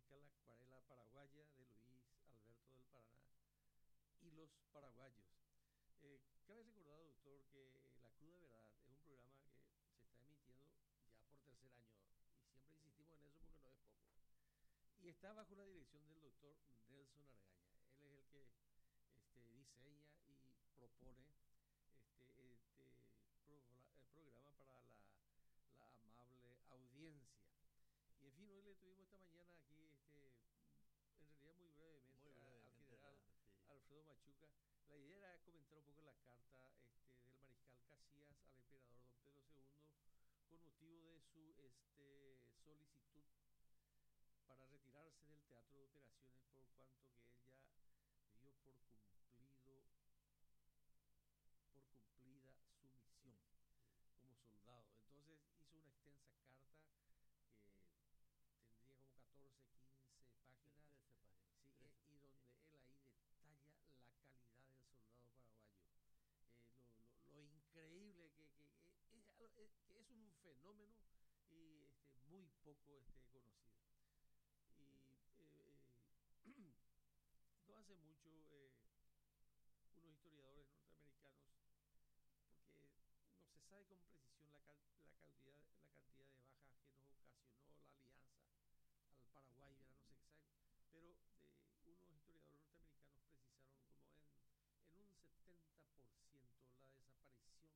significa la acuarela paraguaya de Luis Alberto del Paraná y los paraguayos. Eh, cabe recordar, doctor, que La Cruda Verdad es un programa que se está emitiendo ya por tercer año y siempre insistimos en eso porque no es poco. Y está bajo la dirección del doctor Nelson Argaña. Él es el que este, diseña y propone este, este pro, el programa para la, la amable audiencia. Y en fin, hoy le tuvimos esta mañana aquí, este, en realidad muy brevemente, Muy a, al general sí. Alfredo Machuca. La idea era comentar un poco la carta este, del mariscal Casillas al emperador don Pedro segundo con motivo de su este, solicitud para retirarse del teatro de operaciones por cuanto que él ya dio por cumplido por cumplida su misión como soldado. Entonces hizo una extensa carta que tendría como catorce, quince páginas, trece páginas sí, trece. y donde él ahí detalla la calidad del soldado paraguayo, eh, lo, lo, lo increíble que, que, que, es, que es un fenómeno y este, muy poco este, conocido. Y eh, eh, no hace mucho eh, unos historiadores norteamericanos, porque no se sabe con precisión la, la, cantidad, la cantidad de bajas que nos ocasionó la alianza al Paraguay, ¿verdad? No se sabe, pero eh, unos historiadores norteamericanos precisaron como en, en un setenta por ciento la desaparición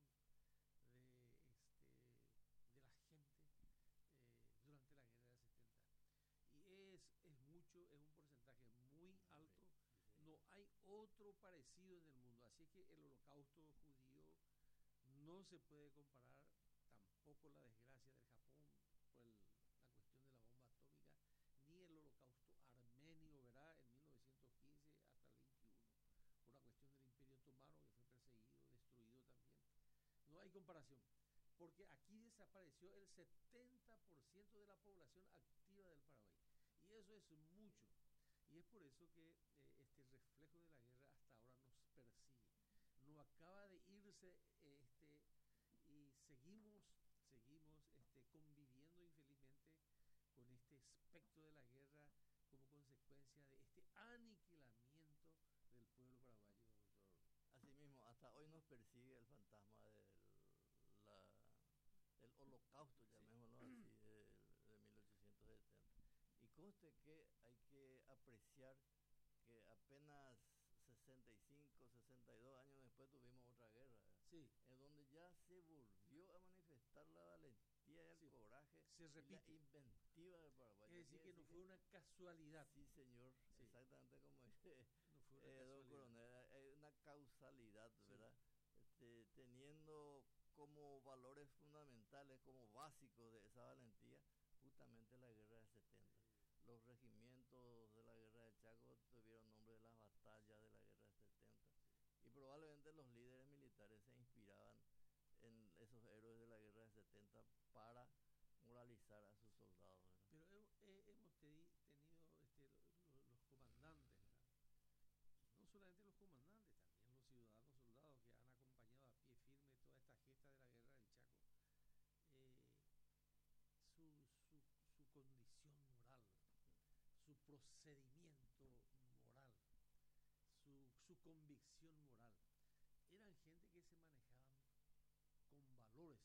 de, este, de la gente eh, durante la guerra del setenta. Y es, es mucho, es un porcentaje muy alto. No hay otro parecido en el mundo. Así que el holocausto judío no se puede comparar, tampoco la desgracia del Japón por el, la cuestión de la bomba atómica, ni el holocausto armenio, ¿verdad? En mil novecientos quince hasta el veintiuno, por la cuestión del Imperio Otomano, que fue perseguido, destruido también. No hay comparación, porque aquí desapareció el setenta por ciento de la población activa del Paraguay. Y eso es mucho. Y es por eso que eh, este reflejo de la guerra hasta ahora nos persigue. No acaba de irse este, y seguimos, seguimos este, conviviendo infelizmente con este espectro de la guerra como consecuencia de este aniquilamiento del pueblo paraguayo, doctor. Asimismo, hasta hoy nos persigue el fantasma del, la, del holocausto, llamémoslo sí. así, de, de mil ochocientos setenta. Y conste que hay que apreciar que apenas sesenta y cinco, sesenta y dos años después tuvimos otra guerra, sí. en donde ya se volvió a manifestar la valentía y el sí. coraje se repite. y la inventiva del Paraguay. Es decir, que no fue una casualidad. Sí, señor, sí. exactamente como dice no fue una eh, don Coronel, es una causalidad, sí. ¿verdad? Este, teniendo como valores fundamentales, como básicos de esa valentía, justamente la guerra del setenta. Los regimientos de la guerra del Chaco tuvieron nombre de las batallas de la guerra del setenta. Y probablemente los líderes militares se inspiraban en esos héroes de la guerra del setenta para moralizar a sus soldados, ¿verdad? Pero eh, hemos tenido este, lo, lo, los comandantes, ¿verdad? No solamente los comandantes, también los ciudadanos soldados que han acompañado a pie firme toda esta gesta de la guerra del Chaco. Eh, su, su, su condición moral, su procedimiento moral, su, su convicción moral. Eran gente que se manejaban con valores.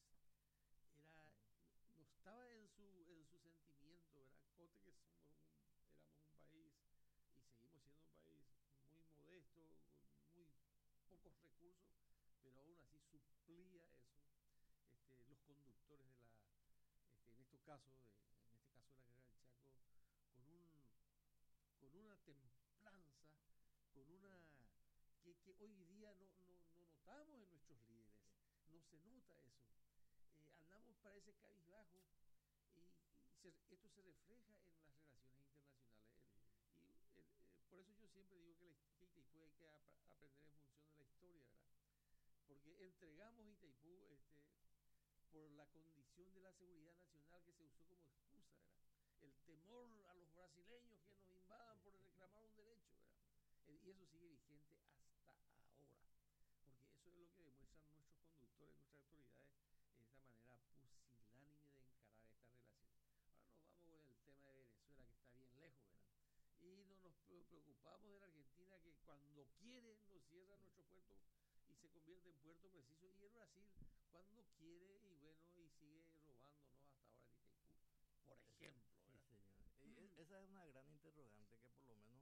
Era, no estaba en su, en su sentimiento, ¿verdad? Cote que somos un, éramos un país y seguimos siendo un país muy modesto, con muy pocos recursos, pero aún así suplía eso este, los conductores de la, este, en estos casos, de, en este caso de la guerra del Chaco, con un con una templanza, con una que, que hoy día no, no, no notamos en nuestros líderes, no se nota eso. Eh, andamos para ese cabizbajo y, y se, esto se refleja en las relaciones internacionales. El, y el, eh, por eso yo siempre digo que, la, que Itaipú hay que ap aprender en función de la historia, ¿verdad? Porque entregamos Itaipú este, por la condición de la seguridad nacional que se usó como excusa, ¿verdad? El temor a los brasileños que nos invadan por reclamar un derecho, ¿verdad? Y eso sigue vigente hasta ahora, porque eso es lo que demuestran nuestros conductores, nuestras autoridades, esta manera pusilánime de encarar esta relación. Ahora nos vamos con el tema de Venezuela, que está bien lejos, ¿verdad? preocupamos de la Argentina que cuando quiere nos cierra nuestro puerto y se convierte en puerto preciso, y el Brasil cuando quiere y bueno y sigue robándonos hasta ahora en Itaipú, por ejemplo, Sí, ¿verdad? señor. Y e- esa es una gran interrogante que por lo menos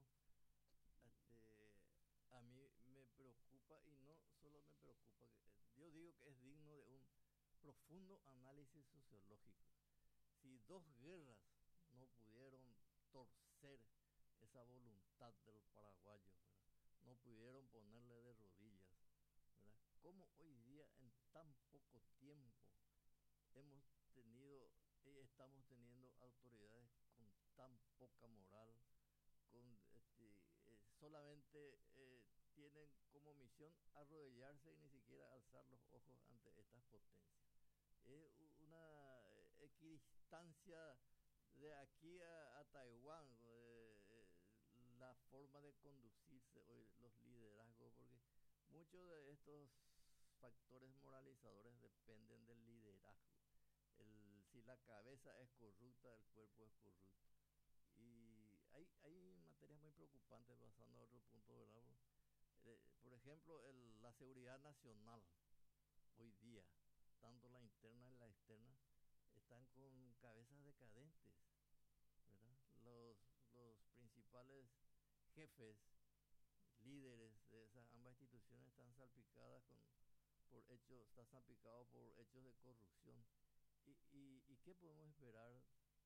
este, a mí me preocupa, y no solo me preocupa, que- eh, yo digo que es digno de un profundo análisis sociológico. Si dos guerras no pudieron torcer esa voluntad del paraguayo, ¿verdad? No pudieron ponerle de rodillas, ¿verdad? ¿Cómo hoy día en tan poco tiempo hemos tenido y estamos teniendo autoridades con tan poca moral, con este, eh, solamente eh, tienen como misión arrodillarse y ni siquiera alzar los ojos ante estas potencias? Es una equidistancia de aquí a, a Taiwán, eh, la forma de conducirse hoy, los liderazgos, porque muchos de estos factores moralizadores dependen del liderazgo. El, si la cabeza es corrupta, el cuerpo es corrupto. Y hay, hay materias muy preocupantes, pasando a otro punto, ¿verdad? Eh, por ejemplo, el, la seguridad nacional hoy día, tanto la interna y la externa, están con cabezas decadentes, ¿verdad? Los, los principales jefes, líderes de esas ambas instituciones están salpicadas con, por hechos, están salpicados por hechos de corrupción. ¿Y, y, y qué podemos esperar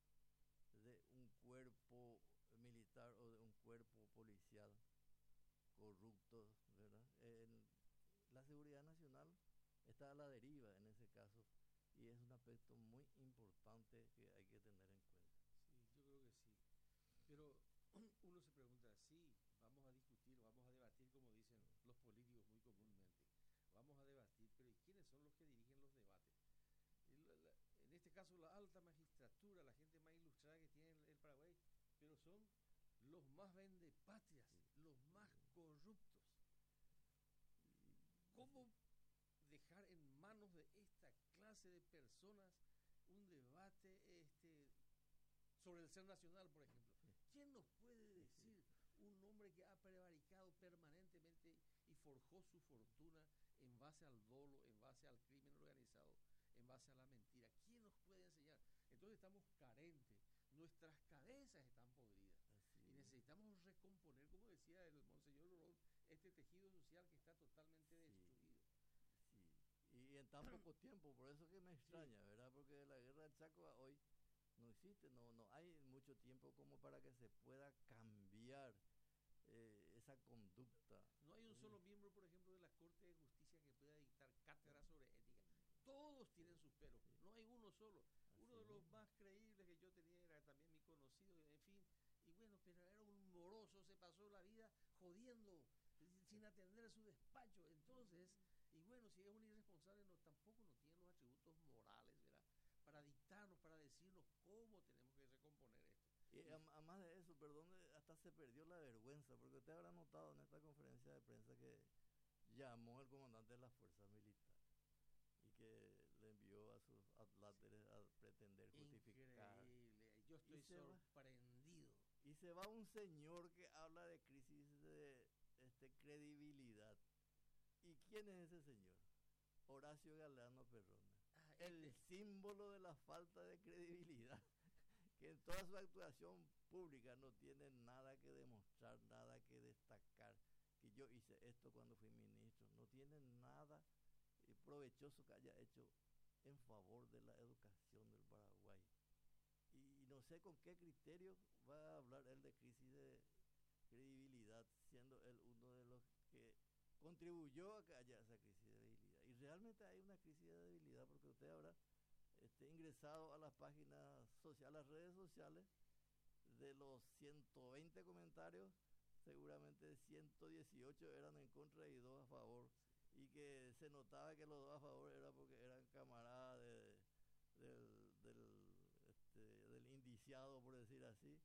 de un cuerpo militar o de un cuerpo policial corrupto, ¿verdad? En la seguridad nacional está a la deriva en ese caso, y es un aspecto muy importante que hay que tener en cuenta. Sí, yo creo que sí. Pero uno se pregunta, sí, vamos a discutir, vamos a debatir, como dicen los políticos muy comúnmente. Vamos a debatir, pero ¿y quiénes son los que dirigen los debates? El, la, en este caso la alta magistratura, la gente más ilustrada que tiene el, el Paraguay, pero son los más vendepatrias, los más corruptos. ¿Cómo dejar en manos de esta clase de personas un debate este, sobre el ser nacional, por ejemplo? ¿Quién nos puede decir un hombre que ha prevaricado permanentemente y forjó su fortuna en base al dolo, en base al crimen organizado, en base a la mentira? ¿Quién nos puede enseñar? Entonces estamos carentes, nuestras cabezas están podridas. Así y necesitamos recomponer, como decía el monseñor Lorón, este tejido social que está totalmente sí, destruido. Sí, y en tan poco tiempo, por eso que me extraña, sí, ¿verdad? Porque la guerra del Chaco a hoy no existe, no, no hay mucho tiempo como para que se pueda cambiar eh, esa conducta. No hay un sí. solo miembro, por ejemplo, de la Corte de Justicia que pueda dictar cátedra sobre ética. Todos tienen sus peros, sí. No hay uno solo. Así uno de los es. Más creíbles que yo tenía era también mi conocido, en fin, y bueno, pero era un moroso, se pasó la vida jodiendo, sin atender a su despacho. Entonces, y bueno, si es un irresponsable, no, tampoco no tiene los atributos morales, ¿verdad?, para dictarnos, para decirnos cómo tenemos que recomponer esto. Y además de eso, perdón, hasta se perdió la vergüenza, porque usted habrá notado en esta conferencia de prensa que llamó el comandante de las fuerzas militares y que le envió a sus adláteres a pretender justificar. Increíble, yo estoy sorprendido. Va, y se va un señor que habla de crisis de este, credibilidad. ¿Y quién es ese señor? Horacio Galeano Perrone, ah, el este. símbolo de la falta de credibilidad, que en toda su actuación pública no tiene nada que demostrar, nada que destacar, que yo hice esto cuando fui ministro, no tiene nada provechoso que haya hecho en favor de la educación del Paraguay. Y no sé con qué criterio va a hablar él de crisis de credibilidad, siendo él uno de los que contribuyó a que haya esa crisis de debilidad. Y realmente hay una crisis de debilidad, porque usted habrá este, ingresado a las páginas sociales, a las redes sociales, de los ciento veinte comentarios, seguramente ciento dieciocho eran en contra y dos a favor, y que se notaba que los dos a favor era porque eran camaradas de, del, del, este, del indiciado, por decir así,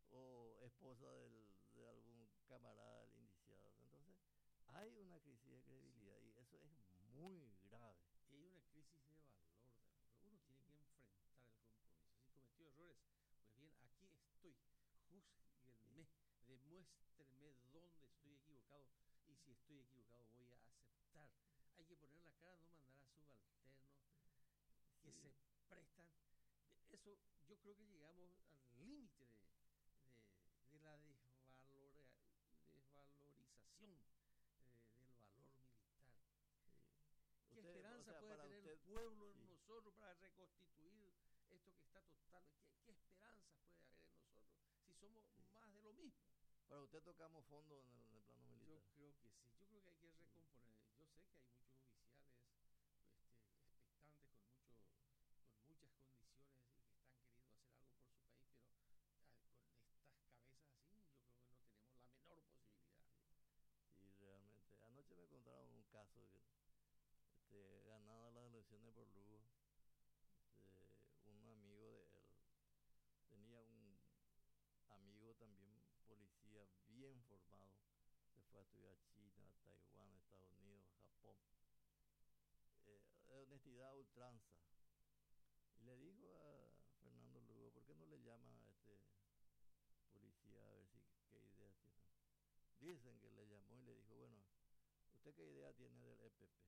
o esposa del, de algún camarada del indiciado. Entonces hay una crisis de credibilidad, sí, y eso es muy grave. Y hay una crisis de valor también. Uno tiene que enfrentar el compromiso. Si cometió errores, pues bien, aquí estoy, júzguenme, Sí. de demuéstreme dónde estoy equivocado y si estoy equivocado voy a aceptar. Hay que poner la cara, no mandar a subalternos que Sí. se prestan. Eso, yo creo que llegamos al límite de, de, de la desvalora, desvalorización eh, del valor militar. ¿Qué Usted, esperanza o sea, puede para tener usted- el pueblo en sí. nosotros para reconstituir esto que está total? ¿Qué, qué esperanzas puede haber en nosotros si somos Sí. más de lo mismo? Para usted tocamos fondo en el, en el plano militar. Yo creo que sí, yo creo que hay que recomponer. Yo sé que hay muchos oficiales este, expectantes con mucho, con muchas condiciones y que están queriendo hacer algo por su país, pero ah, con estas cabezas así, yo creo que no tenemos la menor posibilidad. Sí, realmente. Anoche me contaron un caso que este, ganadas las elecciones por Lugo, este, un amigo de él tenía un amigo también policía bien formado, se fue a estudiar a China, a Taiwán, a Estados Unidos, a Japón, eh, de honestidad a ultranza. Y le dijo a Fernando Lugo, ¿por qué no le llama a este policía a ver si qué ideas tiene? Dicen que le llamó y le dijo, bueno, ¿usted qué idea tiene del E P P?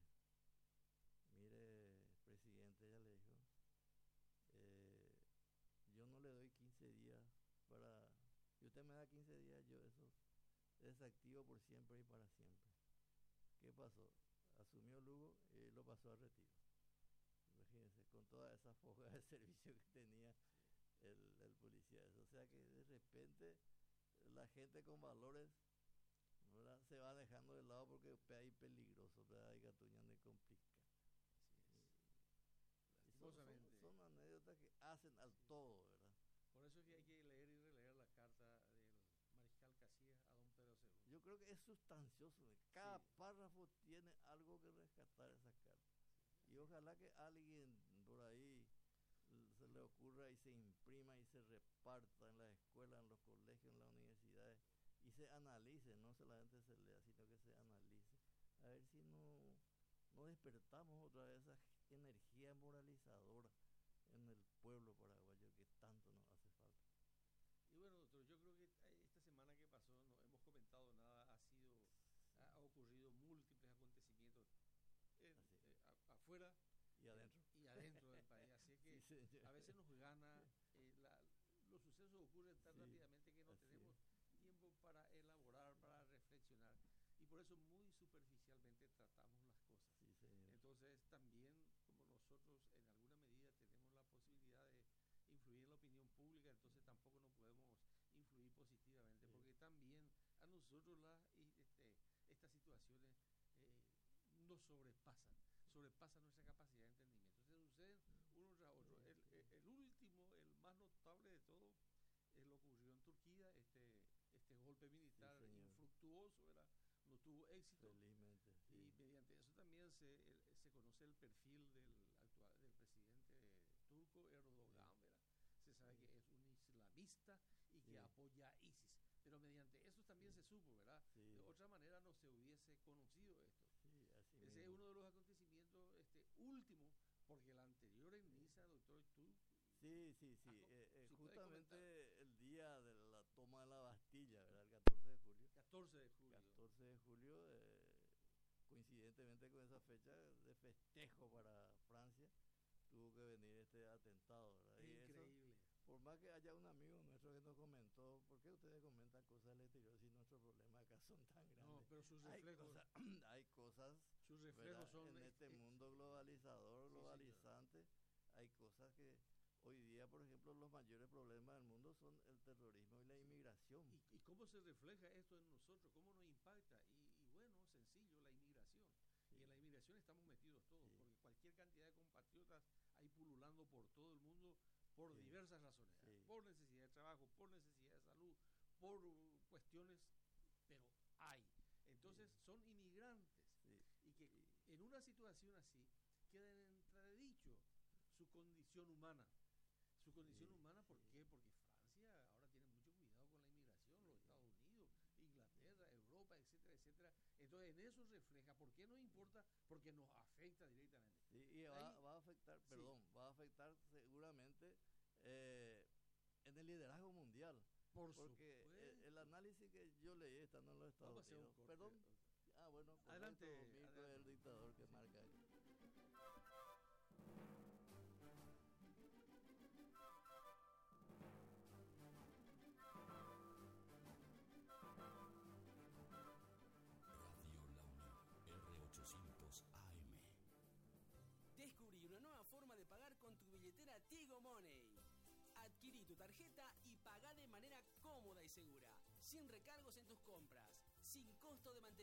Mire, presidente, ella le dijo, eh, yo no le doy quince días para... Si usted me da quince días, yo eso desactivo por siempre y para siempre. ¿Qué pasó? Asumió Lugo y lo pasó a retiro. Imagínense, con toda esa foga de servicio que tenía el, el policía. O sea que de repente la gente con valores, ¿verdad?, se va dejando de lado porque hay peligroso, ¿verdad? Hay gatuñan de complica. Y son, son, Lastimosamente. son anécdotas que hacen al todo, ¿verdad? Por eso es que hay que leer y releer la carta del mariscal Casillas a don Pedro segundo. Yo creo que es sustancioso. Cada Sí. párrafo tiene algo que rescatar esa carta. Y ojalá que alguien por ahí l- se le ocurra y se imprima y se reparta en las escuelas, en los colegios, en las universidades y se analice, no solamente se lea, sino que se analice. A ver si no, no despertamos otra vez esa energía moralizadora en el pueblo paraguayo que tanto nos hace falta. Y bueno, doctor, yo creo que eh, esta semana que pasó no hemos comentado nada, ha sido, ha, ha ocurrido múltiples acontecimientos en, Así. eh, a- afuera Y adentro. eh, y adentro del país. Así es que Sí, señor. a veces nos gana, eh, la- los sucesos ocurren tan Sí, rápidamente que no así tenemos tiempo para elaborar, para reflexionar. Y por eso muy superficialmente tratamos las cosas. Sí, señor. Entonces también como nosotros en alguna medida tenemos la posibilidad de influir en la opinión pública, entonces tampoco no podemos influir positivamente, Sí. porque también a nosotros las y, este, estas situaciones eh, nos sobrepasan, sobrepasan nuestra capacidad de entendimiento. Se suceden uno tras otro. El, el- el último, el más notable de todo, eh, lo ocurrió en Turquía, este, este golpe militar señor. infructuoso, ¿verdad? No tuvo éxito. Felizmente, sí. Y mediante eso también se, el- se conoce el perfil del actual del presidente turco Erdogan, ¿verdad? Se sabe que es un islamista y que Sí. apoya a ISIS. Pero mediante eso también se supo, ¿verdad? Sí. De otra manera no se hubiese conocido esto. Sí, así Ese es mismo. uno de los acontecimientos este, últimos, porque el anterior en Niza, doctor, tú... Sí, sí, sí. Ah, eh, eh, si puede justamente el día de la toma de la Bastilla, ¿verdad? El catorce de julio. catorce de julio. catorce de julio, eh, coincidentemente con esa fecha de festejo para Francia, tuvo que venir este atentado, ¿verdad? Y eso, Increíble. por más que haya un amigo nuestro que nos comentó, ¿por qué ustedes comentan cosas del exterior si nuestros problemas acá son tan grandes? No, pero sus hay, reflejos, cosas, hay cosas, sus ¿verdad? reflejos son... En este eh, mundo globalizador, sí, señor. globalizante, hay cosas que hoy día, por ejemplo, los mayores problemas del mundo son el terrorismo y la inmigración. ¿Y, y cómo se refleja esto en nosotros? ¿Cómo nos impacta? Y, y bueno, sencillo, la inmigración. Sí. Y en la inmigración estamos metidos todos, Sí. porque cualquier cantidad de compatriotas hay pululando por todo el mundo por Sí. diversas razones. Sí. Por necesidad de trabajo, por necesidad de salud, por uh, cuestiones, pero hay. Entonces Sí. son inmigrantes. Sí. Y que Y- en una situación así queda en entredicho su condición humana. Su condición Sí, humana, ¿por sí. qué? Porque Francia ahora tiene mucho cuidado con la inmigración, los Estados Unidos, Inglaterra, Europa, etcétera, etcétera. Entonces en eso refleja, ¿por qué nos importa? Porque nos afecta directamente. Sí, y va, Ahí- va a afectar, sí. perdón, va a afectar seguramente eh, en el liderazgo mundial. Por Porque supuesto. el, el análisis que yo leí estando en los Estados Vamos a hacer un Unidos. corte. Perdón. Ah, bueno, correcto, Adelante, Mirko, adelante. el dictador que marca ahí. Radio La Unión, R ochocientos A M. Descubrí una nueva forma de pagar con tu billetera Tigo Money. Adquirí tu tarjeta y pagá de manera cómoda y segura, sin recargos en tus compras, sin costo de mantenimiento.